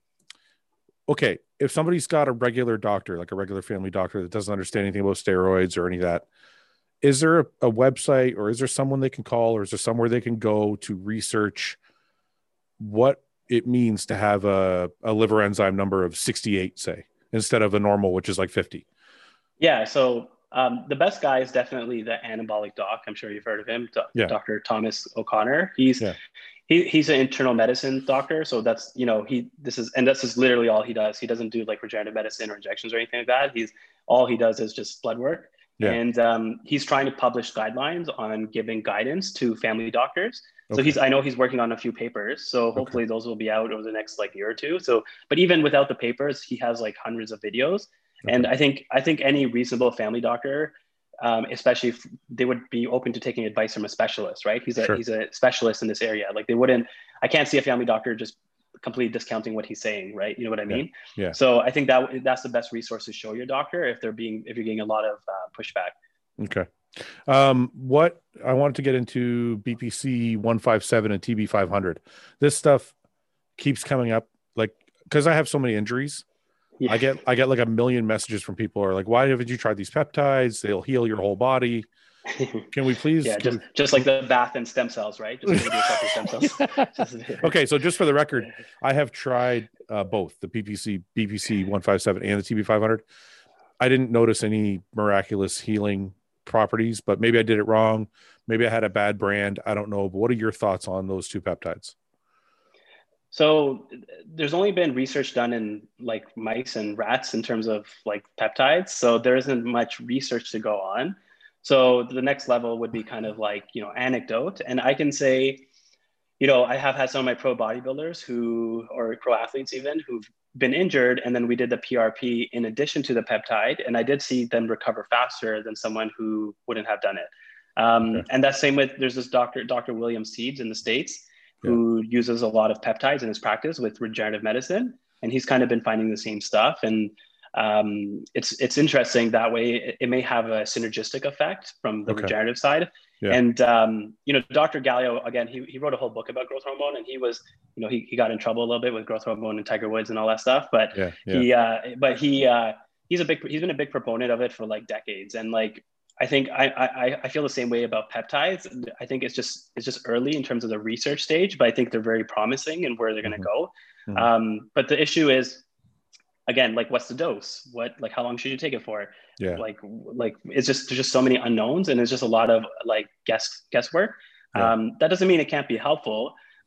okay, if somebody's got a regular doctor, like a regular family doctor that doesn't understand anything about steroids or any of that, is there a, a website, or is there someone they can call, or is there somewhere they can go to research what it means to have a, a liver enzyme number of sixty-eight, say, instead of a normal, which is like fifty? Yeah. So um, the best guy is definitely the anabolic doc. I'm sure you've heard of him, Do- yeah. Doctor Thomas O'Connor. He's yeah. he, he's an internal medicine doctor. So that's, you know, he, this is, and this is literally all he does. He doesn't do like regenerative medicine or injections or anything like that. He's, all he does is just blood work. Yeah. And um, he's trying to publish guidelines on giving guidance to family doctors. So okay. he's, I know he's working on a few papers. So hopefully okay. those will be out over the next like year or two. So, but even without the papers, he has like hundreds of videos. Okay. And I think, I think any reasonable family doctor, um, especially if they would be open to taking advice from a specialist, right? He's a, sure. he's a specialist in this area. Like they wouldn't, I can't see a family doctor just completely discounting what he's saying, right? You know what I mean? Yeah. yeah. So I think that that's the best resource to show your doctor if they're being, if you're getting a lot of uh, pushback. Okay. Um, what I wanted to get into B P C one fifty-seven and T B five hundred. This stuff keeps coming up, like, because I have so many injuries. Yeah. I get I get like a million messages from people who are like, why haven't you tried these peptides? They'll heal your whole body. Can we please? Yeah, just, we... just like the bath and stem cells, right? Just give yourself your stem cells. Okay, so just for the record, I have tried uh, both the B P C, B P C one fifty-seven and the T B five hundred. I didn't notice any miraculous healing properties, but maybe I did it wrong. Maybe I had a bad brand. I don't know. But what are your thoughts on those two peptides? So there's only been research done in like mice and rats in terms of like peptides. So there isn't much research to go on. So the next level would be kind of like, you know, anecdote. And I can say, you know, I have had some of my pro bodybuilders who, or pro athletes even, who've been injured. And then we did the P R P in addition to the peptide. And I did see them recover faster than someone who wouldn't have done it. Um, okay. And that's same with, there's this doctor, Doctor William Seeds in the States, who yeah. uses a lot of peptides in his practice with regenerative medicine. And he's kind of been finding the same stuff. And um, it's it's interesting that way. It, it may have a synergistic effect from the okay. regenerative side. Yeah. And, um, you know, Doctor Gallo, again, he, he wrote a whole book about growth hormone, and he was, you know, he, he got in trouble a little bit with growth hormone and Tiger Woods and all that stuff. But yeah, yeah. he, uh, but he, uh, he's a big, he's been a big proponent of it for like decades. And like, I think I, I, I feel the same way about peptides. I think it's just, it's just early in terms of the research stage, but I think they're very promising and where they're going to mm-hmm. go. Mm-hmm. Um, but the issue is, again, like, what's the dose? What, like, how long should you take it for? Yeah. Like, like it's just, there's just so many unknowns, and it's just a lot of like guess guesswork. Yeah. Um, that doesn't mean it can't be helpful,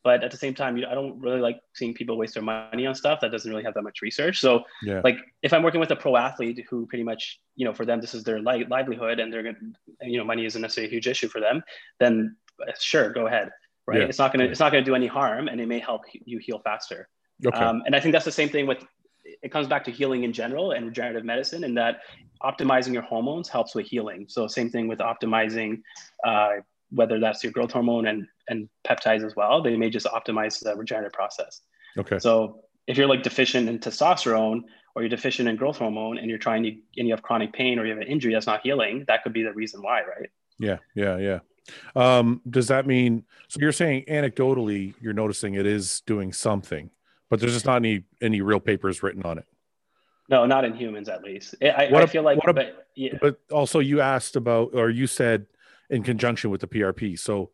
but at the same time, you, I don't really like seeing people waste their money on stuff that doesn't really have that much research. So Yeah. like if I'm working with a pro athlete who pretty much, you know, for them, this is their li- livelihood and they're going to, you know, money isn't necessarily a huge issue for them, then sure, go ahead. Right. Yeah. It's not going to, Yeah. it's not going to do any harm, and it may help you heal faster. Okay. Um, and I think that's the same thing with, it comes back to healing in general and regenerative medicine, in that optimizing your hormones helps with healing. So same thing with optimizing, uh, whether that's your growth hormone and, and peptides as well, they may just optimize the regenerative process. Okay. So if you're like deficient in testosterone, or you're deficient in growth hormone, and you're trying to, and you have chronic pain, or you have an injury that's not healing, that could be the reason why, right? Yeah. Yeah. Yeah. Um, does that mean, so you're saying anecdotally, you're noticing it is doing something, but there's just not any, any real papers written on it? No, not in humans, at least. I, What I a, feel like, what a, but yeah. But also you asked about, or you said in conjunction with the P R P. So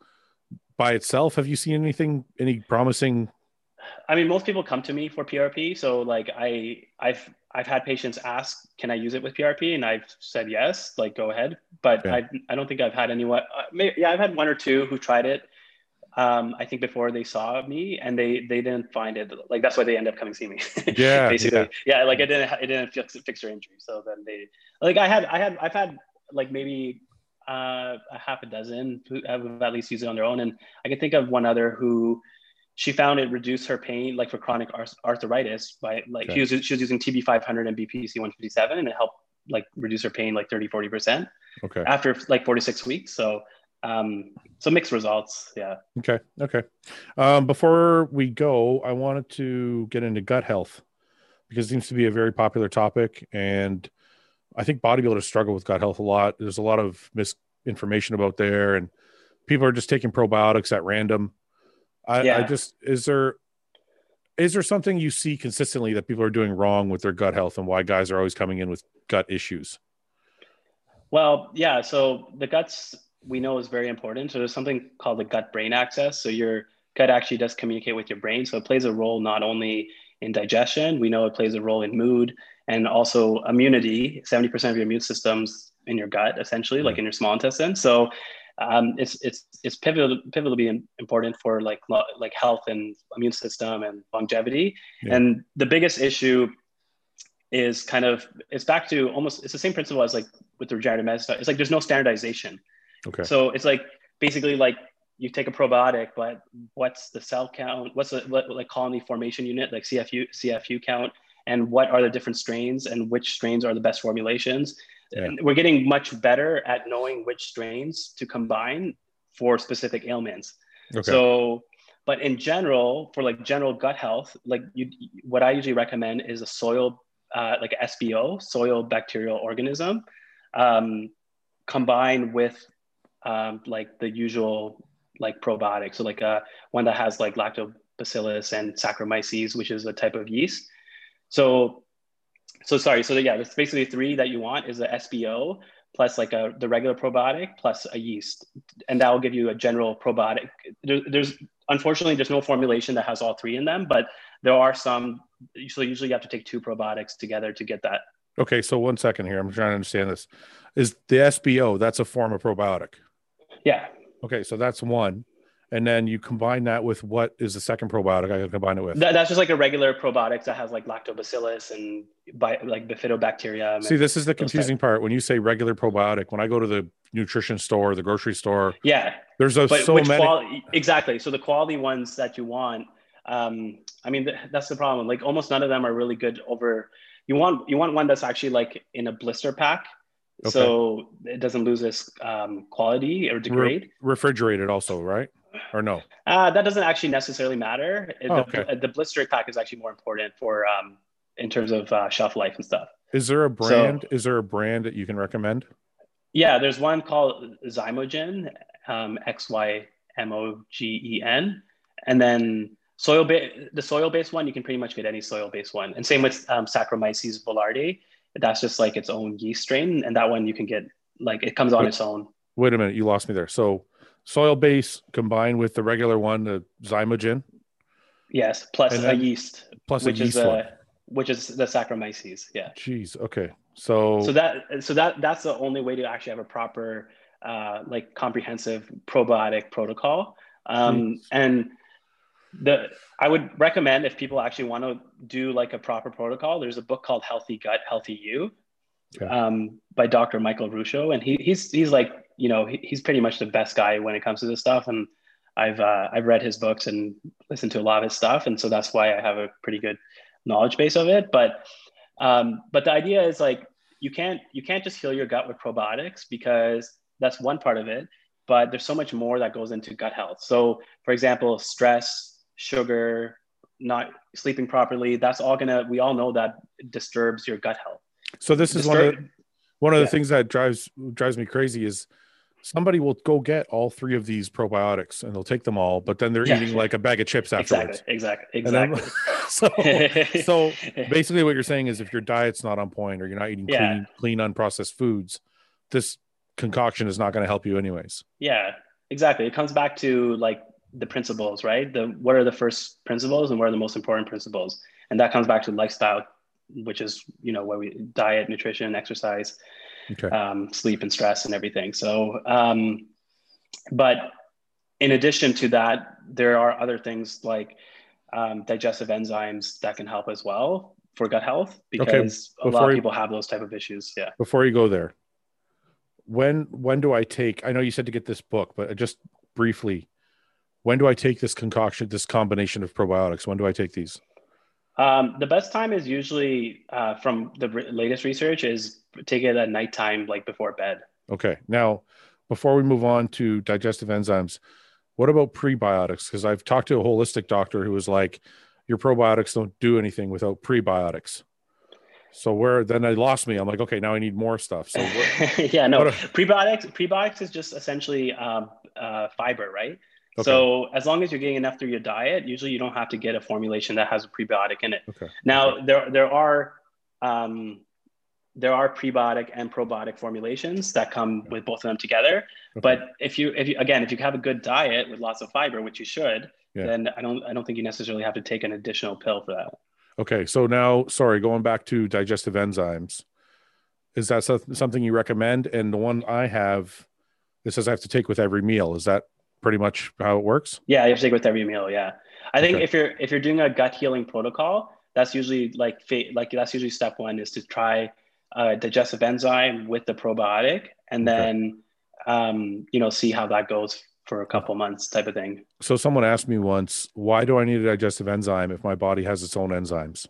by itself, have you seen anything, any promising? I mean, most people come to me for P R P. So like I, I've, I've had patients ask, can I use it with P R P? And I've said, yes, like, go ahead. But Yeah. I, I don't think I've had anyone, uh, maybe, yeah, I've had one or two who tried it. Um, I think before they saw me, and they, they didn't find it, like, that's why they end up coming see me. Yeah. Basically. Yeah. yeah. Like it didn't, it didn't fix, fix their injury. So then they, like I had, I had, I've had like maybe uh, a half a dozen who have at least used it on their own. And I can think of one other who, she found it reduced her pain, like for chronic arthritis, by like, okay. she was she was using T B five hundred and B P C one fifty-seven, and it helped like reduce her pain like thirty, forty percent. Okay. After like four to six weeks. So, um, so mixed results. Yeah. Okay. Okay. Um, before we go, I wanted to get into gut health, because it seems to be a very popular topic, and I think bodybuilders struggle with gut health a lot. There's a lot of misinformation about there, and people are just taking probiotics at random. I, yeah. I just, is there, is there something you see consistently that people are doing wrong with their gut health, and why guys are always coming in with gut issues? Well, yeah. So the guts we know is very important. So there's something called the gut brain axis. So your gut actually does communicate with your brain. So it plays a role not only in digestion, we know it plays a role in mood, and also immunity. seventy percent of your immune system's in your gut, essentially, yeah. like in your small intestine. So Um, it's it's it's pivotal pivotally important for like like health and immune system and longevity. Yeah. And the biggest issue is kind of, it's back to almost, it's the same principle as like with the regenerative medicine. It's like there's no standardization. Okay. So it's like basically like you take a probiotic, but what's the cell count? What's the what, like colony formation unit, like C F U C F U count, and what are the different strains, and which strains are the best formulations? Yeah. And we're getting much better at knowing which strains to combine for specific ailments. Okay. So, but in general, for like general gut health, like you, what I usually recommend is a soil, uh, like S B O, soil bacterial organism, um, combined with um, like the usual like probiotics. So like uh, one that has like lactobacillus and Saccharomyces, which is a type of yeast. So So sorry, so yeah, it's basically three that you want is a S B O plus like a the regular probiotic plus a yeast, and that will give you a general probiotic. There, there's unfortunately there's no formulation that has all three in them, but there are some. So usually you have to take two probiotics together to get that. Okay, so one second here, I'm trying to understand this. Is the S B O, that's a form of probiotic? Yeah. Okay, so that's one. And then you combine that with what is the second probiotic I can combine it with? That, that's just like a regular probiotic that has like lactobacillus and bi- like bifidobacterium. See, this is the confusing type. part. When you say regular probiotic, when I go to the nutrition store, the grocery store, yeah, there's a, but so which many. Quali- exactly. So the quality ones that you want, um, I mean, th- that's the problem. Like almost none of them are really good over. You want you want one that's actually like in a blister pack. Okay. So it doesn't lose its um, quality or degrade. Re- refrigerated also, right? Or no? Uh, that doesn't actually necessarily matter. Oh, the, okay. the blister pack is actually more important for um, in terms of uh, shelf life and stuff. Is there a brand? So, is there a brand that you can recommend? Yeah, there's one called Zymogen, um, X Y M O G E N, and then soil ba- the soil-based one you can pretty much get any soil-based one, and same with um, Saccharomyces boulardii. That's just like its own yeast strain, and that one you can get like it comes on wait, its own. Wait a minute, you lost me there. So soil base combined with the regular one, the Zymogen. Yes, plus a yeast, plus which a yeast is one. a, which is the Saccharomyces. Yeah. Jeez. Okay. So so that so that that's the only way to actually have a proper uh, like comprehensive probiotic protocol. Um, and The I would recommend, if people actually want to do like a proper protocol, there's a book called Healthy Gut, Healthy You, Okay. um, by Doctor Michael Ruscio, and he he's he's like, you know, he, he's pretty much the best guy when it comes to this stuff. And I've uh, I've read his books and listened to a lot of his stuff, and so that's why I have a pretty good knowledge base of it. But um, but the idea is like, you can't you can't just heal your gut with probiotics, because that's one part of it. But there's so much more that goes into gut health. So, for example, stress, sugar, not sleeping properly, that's all gonna, we all know that disturbs your gut health. So this is Disturb- one of the, one of the yeah. things that drives drives me crazy is somebody will go get all three of these probiotics and they'll take them all, but then they're Yeah. eating like a bag of chips afterwards. Exactly, exactly, exactly. So, so basically what you're saying is if your diet's not on point or you're not eating Yeah. clean, clean, unprocessed foods, this concoction is not going to help you anyways. Yeah, exactly. It comes back to like the principles, right? The what are the first principles and what are the most important principles? And that comes back to lifestyle, which is, you know, where we diet, nutrition, exercise, Okay. um, sleep and stress and everything. So, um, but in addition to that, there are other things like um, digestive enzymes that can help as well for gut health, because Okay. a lot of you, people have those type of issues. Yeah. Before you go there, when when do I take? I know you said to get this book, but just briefly, when do I take this concoction, this combination of probiotics? When do I take these? Um, the best time is usually uh, from the re- latest research is take it at nighttime, like before bed. Okay. Now, before we move on to digestive enzymes, what about prebiotics? Because I've talked to a holistic doctor who was like, your probiotics don't do anything without prebiotics. So where then I lost me. I'm like, okay, now I need more stuff. So what, yeah, no, what prebiotics, prebiotics is just essentially um, uh, fiber, right? Okay. So as long as you're getting enough through your diet, usually you don't have to get a formulation that has a prebiotic in it. Okay. Now Okay. there there are um, there are prebiotic and probiotic formulations that come with both of them together. Okay. But if you if you again if you have a good diet with lots of fiber, which you should, Yeah. then I don't I don't think you necessarily have to take an additional pill for that. Okay. So now, sorry, going back to digestive enzymes, is that so- something you recommend? And the one I have, it says I have to take with every meal. Is that pretty much how it works? Yeah, you have to take with every meal. Yeah, I think Okay. if you're if you're doing a gut healing protocol, that's usually like like that's usually step one, is to try a digestive enzyme with the probiotic, and Okay. then um, you know, see how that goes for a couple months, type of thing. So someone asked me once, why do I need a digestive enzyme if my body has its own enzymes?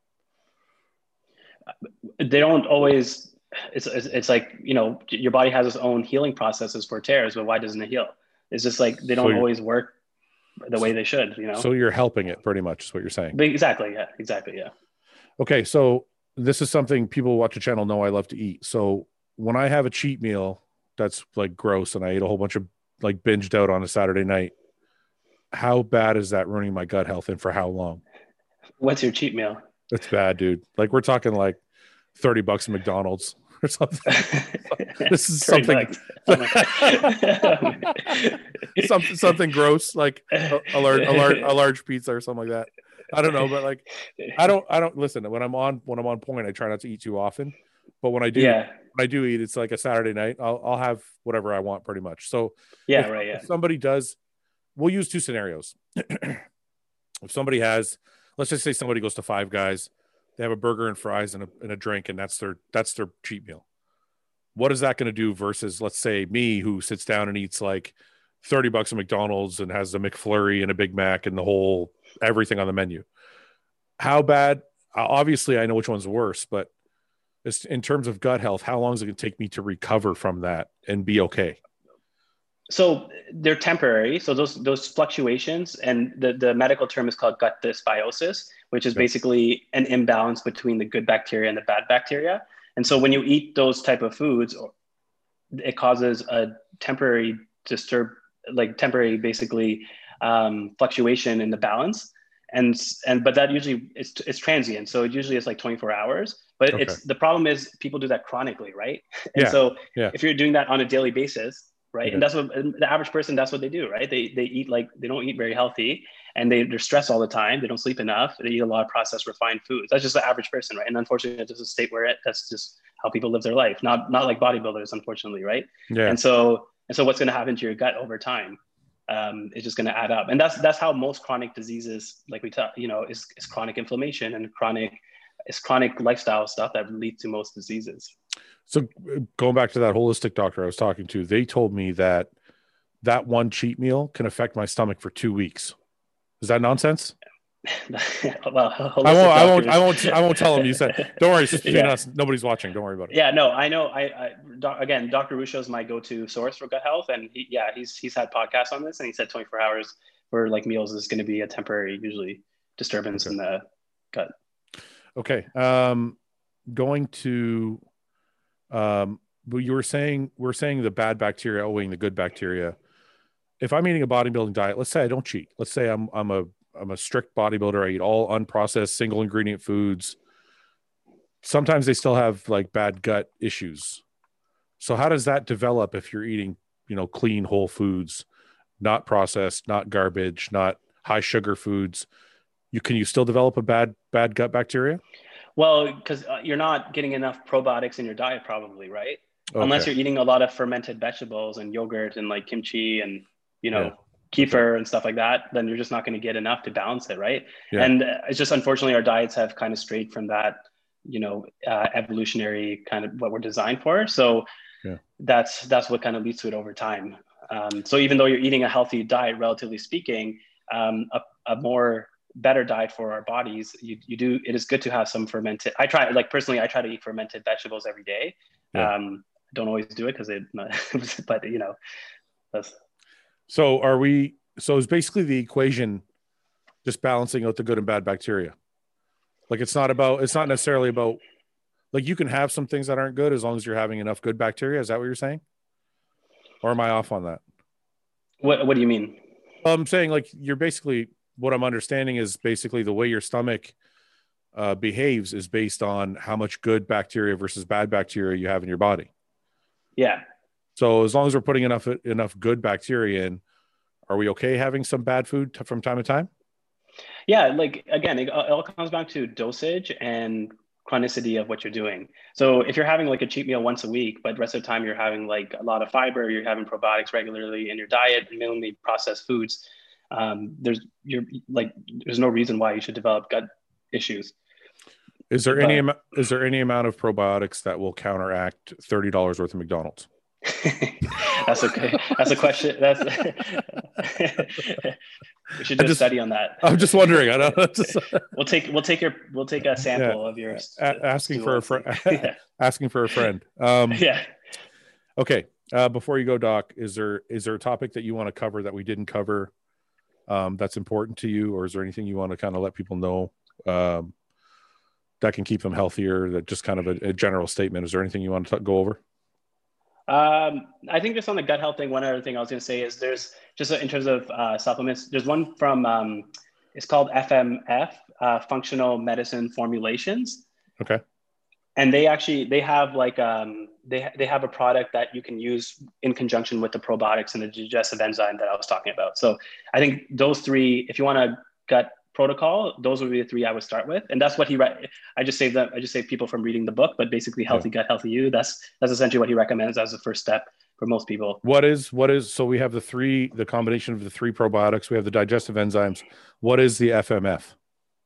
They don't always. It's it's, it's like, you know, your body has its own healing processes for tears, but why doesn't it heal? It's just like they don't So always work the way they should, you know? So you're helping it pretty much is what you're saying. But exactly. Yeah, exactly. Yeah. Okay. So this is something people who watch the channel know I love to eat. So when I have a cheat meal that's like gross and I ate a whole bunch of like binged out on a Saturday night, how bad is that ruining my gut health and for how long? What's your cheat meal? It's bad, dude. Like we're talking like thirty bucks at McDonald's or something. This is something, something, something gross, like a, a large, a large, a large pizza or something like that. I don't know, but like, I don't, I don't listen when I'm on, when I'm on point, I try not to eat too often, but when I do, yeah. when I do eat, it's like a Saturday night. I'll, I'll have whatever I want pretty much. So yeah, if, right. Yeah. if somebody does, we'll use two scenarios. If somebody has, let's just say somebody goes to Five Guys, they have a burger and fries and a, and a drink, and that's their, that's their cheat meal. What is that going to do versus, let's say, me who sits down and eats like thirty bucks at McDonald's and has a McFlurry and a Big Mac and the whole everything on the menu? How bad? Obviously, I know which one's worse, but it's, in terms of gut health, how long is it going to take me to recover from that and be okay? So they're temporary. So those those fluctuations, and the, the medical term is called gut dysbiosis, which is Okay. basically an imbalance between the good bacteria and the bad bacteria. And so when you eat those type of foods, it causes a temporary disturb, like temporary, basically um, fluctuation in the balance. And, and, but that usually it's, it's transient. So it usually is like twenty-four hours, but Okay. it's, the problem is people do that chronically, right? And Yeah. so Yeah. if you're doing that on a daily basis, right. Yeah. And that's what the average person, that's what they do, right? They, they eat like, they don't eat very healthy, and they, they're stressed all the time. They don't sleep enough. They eat a lot of processed, refined foods. That's just the average person, right? And unfortunately, it's just a state where it, that's just how people live their life. Not, not like bodybuilders, unfortunately, right? Yeah. And so, and so what's going to happen to your gut over time? um, it's just going to add up. And that's that's how most chronic diseases, like we talk, you know, is, is chronic inflammation and chronic it's chronic lifestyle stuff that leads to most diseases. So going back to that holistic doctor I was talking to, they told me that that one cheat meal can affect my stomach for two weeks. Is that nonsense? Well, I won't, I won't, I won't, I won't tell them. You said, don't worry, it's just between yeah. us. Nobody's watching. Don't worry about it. Yeah, no, I know. I, I doc, again, Doctor Ruscio is my go-to source for gut health, and he, yeah, he's he's had podcasts on this, and he said twenty-four hours for like meals is going to be a temporary, usually disturbance okay. in the gut. Okay. Um, going to, um, but you were saying we're saying the bad bacteria outweighing the good bacteria. If I'm eating a bodybuilding diet, let's say I don't cheat. Let's say I'm I'm a I'm a strict bodybuilder. I eat all unprocessed, single ingredient foods. Sometimes they still have like bad gut issues. So how does that develop if you're eating, you know, clean whole foods, not processed, not garbage, not high sugar foods? You can you still develop a bad bad gut bacteria? Well, because uh, you're not getting enough probiotics in your diet, probably, right? Okay. Unless you're eating a lot of fermented vegetables and yogurt and like kimchi and you know. Yeah. Kefir okay. and stuff like that, then you're just not going to get enough to balance it, right? Yeah. And it's just unfortunately our diets have kind of strayed from that, you know, uh, evolutionary kind of what we're designed for. So yeah. that's that's what kind of leads to it over time. Um, so even though you're eating a healthy diet, relatively speaking, um, a, a more better diet for our bodies, you you do it is good to have some fermented. I try like personally, I try to eat fermented vegetables every day. Yeah. Um, don't always do it because it, but you know, that's. So are we, so is basically the equation just balancing out the good and bad bacteria? Like it's not about, it's not necessarily about, like you can have some things that aren't good as long as you're having enough good bacteria. Is that what you're saying? Or am I off on that? What What do you mean? Well, I'm saying like you're basically, what I'm understanding is basically the way your stomach uh, behaves is based on how much good bacteria versus bad bacteria you have in your body. Yeah. So as long as we're putting enough enough good bacteria in, are we okay having some bad food t- from time to time? Yeah, like again, it, it all comes back to dosage and chronicity of what you're doing. So if you're having like a cheat meal once a week, but the rest of the time you're having like a lot of fiber, you're having probiotics regularly in your diet, minimally processed foods, um, there's you're like there's no reason why you should develop gut issues. Is there but, any am- is there any amount of probiotics that will counteract thirty dollars worth of McDonald's? That's okay. That's a question. That's we should just, just study on that. I'm just wondering. I don't. Just, we'll take we'll take your we'll take a sample yeah, of your a- asking for a friend. yeah. Asking for a friend. Um, yeah. Okay. Uh, before you go, Doc, is there is there a topic that you want to cover that we didn't cover um, that's important to you, or is there anything you want to kind of let people know um, that can keep them healthier? That just kind of a, a general statement. Is there anything you want to t- go over? Um, I think just on the gut health thing, one other thing I was going to say is there's just in terms of uh, supplements, there's one from, um, it's called F M F, uh, Functional Medicine Formulations. Okay. And they actually, they have like, um, they, they have a product that you can use in conjunction with the probiotics and the digestive enzyme that I was talking about. So I think those three, if you want a gut protocol, those would be the three I would start with. And that's what he, re- I just saved them. I just saved people from reading the book, but basically Healthy yeah. Gut, Healthy You. That's, that's essentially what he recommends as the first step for most people. What is, what is, so we have the three, the combination of the three probiotics, we have the digestive enzymes. What is the F M F?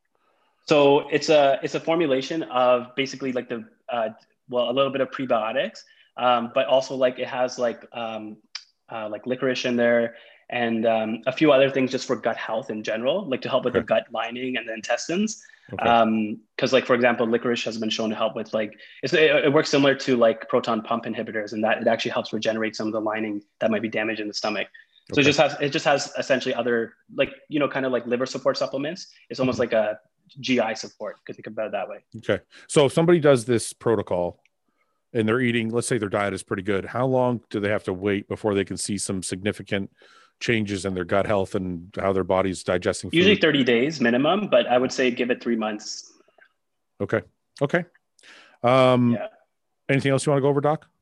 So it's a, it's a formulation of basically like the, uh, well, a little bit of prebiotics, um, but also like it has like, um, uh, like licorice in there, and um, a few other things just for gut health in general, like to help with okay. the gut lining and the intestines. Okay. Um, Cause like, for example, licorice has been shown to help with like, it's, it, it works similar to like proton pump inhibitors, and that it actually helps regenerate some of the lining that might be damaged in the stomach. So okay. it just has, it just has essentially other like, you know, kind of like liver support supplements. It's almost mm-hmm. like a G I support. You could think about it that way. Okay. So if somebody does this protocol and they're eating, let's say their diet is pretty good, how long do they have to wait before they can see some significant changes in their gut health and how their body's digesting food? Usually thirty days minimum, but I would say give it three months. Okay. Okay. Um, yeah. Anything else you want to go over, Doc?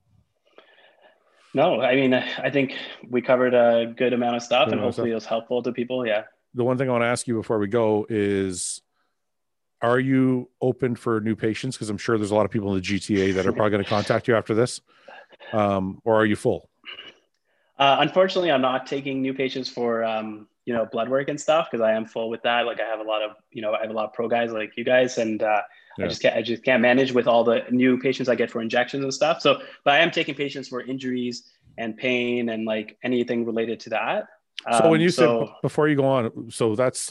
No, I mean, I think we covered a good amount of stuff, good and hopefully stuff. It was helpful to people. Yeah. The one thing I want to ask you before we go is, are you open for new patients? Because I'm sure there's a lot of people in the G T A that are probably going to contact you after this. Um, or are you full? Uh, unfortunately, I'm not taking new patients for um, you know blood work and stuff because I am full with that. Like I have a lot of you know I have a lot of pro guys like you guys, and uh, I Yeah. just can't I just can't manage with all the new patients I get for injections and stuff. So, but I am taking patients for injuries and pain and like anything related to that. So when Um, you said b- so before you go on, so that's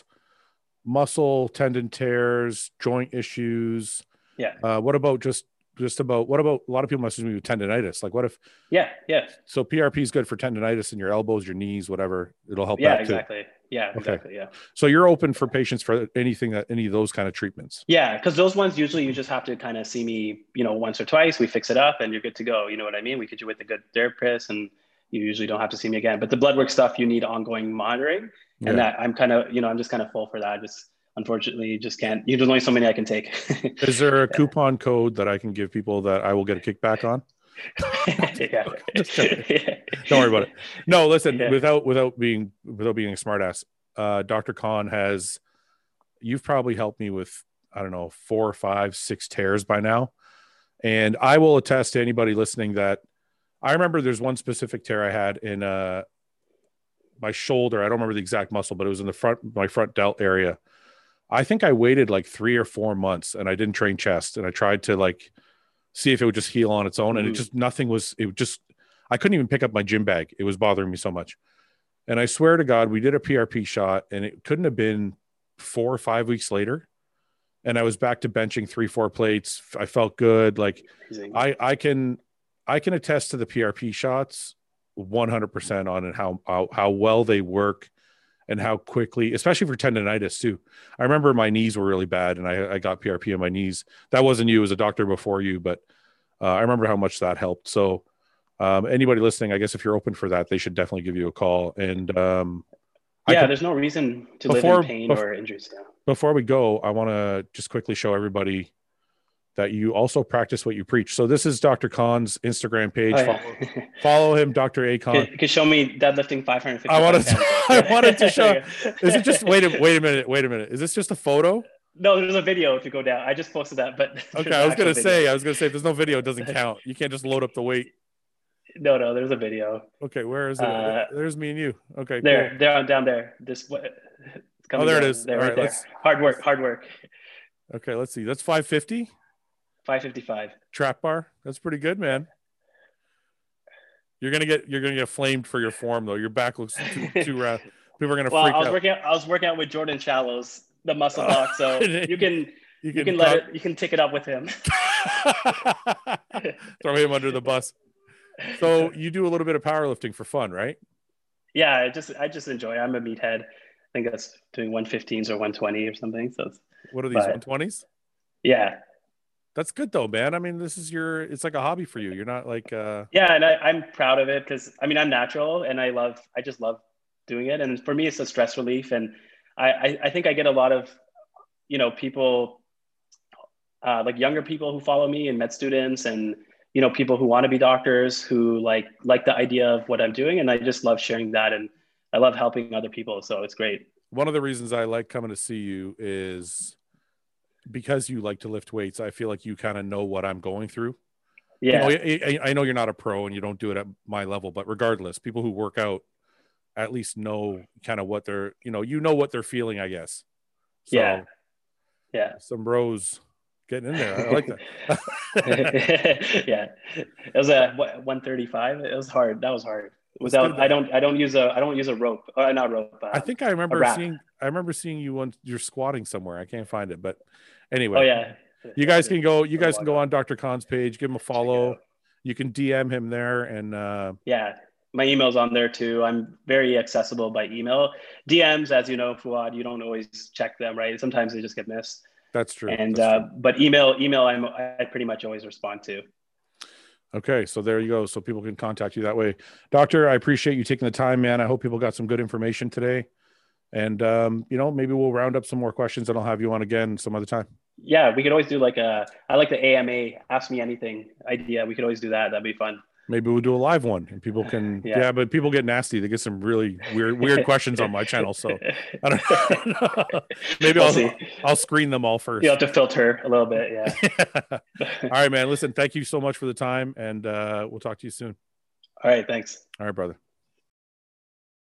muscle tendon tears, joint issues. yeah, Uh, what about just just about what about a lot of people message me with tendonitis? Like what if yeah, yeah, so P R P is good for tendonitis in your elbows, your knees, whatever. It'll help yeah, that too. exactly. Yeah, Okay. exactly. Yeah. So you're open for patients for anything that any of those kind of treatments. Yeah, because those ones usually you just have to kind of see me, you know, once or twice. We fix it up, and you're good to go. You know what I mean? We get you with a good therapist, and you usually don't have to see me again. But the blood work stuff, you need ongoing monitoring, and Yeah. that I'm kind of, you know, I'm just kind of full for that. Just unfortunately, just can't. You There's only so many I can take. Is there a Yeah. coupon code that I can give people that I will get a kickback on? Yeah. Just joking. Don't worry about it. No, listen, Yeah. without without being without being a smartass, uh, Doctor Khan has you've probably helped me with, I don't know, four or five, six tears by now. And I will attest to anybody listening that I remember there's one specific tear I had in uh my shoulder. I don't remember the exact muscle, but it was in the front, my front delt area. I think I waited like three or four months and I didn't train chest. And I tried to like see if it would just heal on its own. And it Mhm. just, nothing was, it just, I couldn't even pick up my gym bag. It was bothering me so much. And I swear to God, we did a P R P shot and it couldn't have been four or five weeks later. And I was back to benching three, four plates. I felt good. Like Amazing. I, I can, I can attest to the P R P shots one hundred percent on and how, how, how well they work and how quickly, especially for tendonitis too. I remember my knees were really bad and I, I got P R P on my knees. That wasn't you, it was a doctor before you, but uh, I remember how much that helped. So um, anybody listening, I guess if you're open for that, they should definitely give you a call. And um, I Yeah, can, there's no reason to live before, in pain bef- or injuries. Yeah. before we go, I want to just quickly show everybody that you also practice what you preach. So this is Doctor Khan's Instagram page. Oh, Follow, yeah. follow him, Doctor A Khan. You could show me deadlifting I wanted, five hundred fifty-five to, pounds. I Yeah. wanted to show. There you Is it just go. wait a wait a minute? Wait a minute. Is this just a photo? No, there's a video if you go down. I just posted that, but Okay, there's I an was actual gonna video. say. I was gonna say if there's no video, it doesn't count. You can't just load up the weight. No, no, there's a video. Okay, where is it? Uh, There's me and you. Okay, there, cool. there, down there. This, it's Oh, coming there it down. is. There, All right right, there. let's. Hard work, hard work. Okay, let's see. That's five fifty five fifty-five. trap bar. That's pretty good, man. You're gonna get you're gonna get flamed for your form though. Your back looks too too round. People are gonna Well, freak I was out. working. Out, I was working out with Jordan Shallows, the muscle doc. So you can you you can, can let it. You can take it up with him. throw him under the bus. So you do a little bit of powerlifting for fun, right? Yeah, I just I just enjoy. I'm a meathead. I think that's doing one fifteens or one twenty or something. So, it's, What are these but, one twenties? yeah, That's good though, man. I mean, this is your. It's like a hobby for you. You're not like. uh yeah, and I, I'm proud of it because I mean I'm natural and I love I just love doing it, and for me it's a stress relief, and I I, I think I get a lot of you know people uh, like younger people who follow me and med students and you know people who want to be doctors who like like the idea of what I'm doing, and I just love sharing that, and I love helping other people, so it's great. One of the reasons I like coming to see you is because you like to lift weights. I feel like you kind of know what I'm going through. Yeah, You know, I, I know you're not a pro and you don't do it at my level, but regardless, people who work out at least know kind of what they're, you know, you know what they're feeling, I guess. So yeah, yeah. some bros getting in there. I like that. Yeah, it was a what, one thirty-five. It was hard. That was hard. Without, good, I don't, I don't use a, I don't use a rope. Uh, not rope. Um, I think I remember seeing, I remember seeing you on, you're squatting somewhere. I can't find it, but anyway. Oh yeah. You guys can go, you guys can go on Doctor Khan's page, give him a follow. You can D M him there. And uh, yeah, my email's on there too. I'm very accessible by email. D Ms, as you know, Fuad, you don't always check them, right? Sometimes they just get missed. That's true. And, That's uh, true. but email, email, I'm, I pretty much always respond to. Okay. So there you go. So people can contact you that way. Doctor, I appreciate you taking the time, man. I hope people got some good information today. And, um, you know, maybe we'll round up some more questions and I'll have you on again some other time. Yeah, we could always do like a, I like the A M A, ask me anything idea. We could always do that. That'd be fun. Maybe we'll do a live one and people can, yeah, yeah but people get nasty. They get some really weird, weird questions on my channel. So I don't know. Maybe we'll I'll, see. I'll screen them all first. You have to filter a little bit. Yeah. Yeah. All right, man. Listen, thank you so much for the time and uh, we'll talk to you soon. All right. Thanks. All right, brother.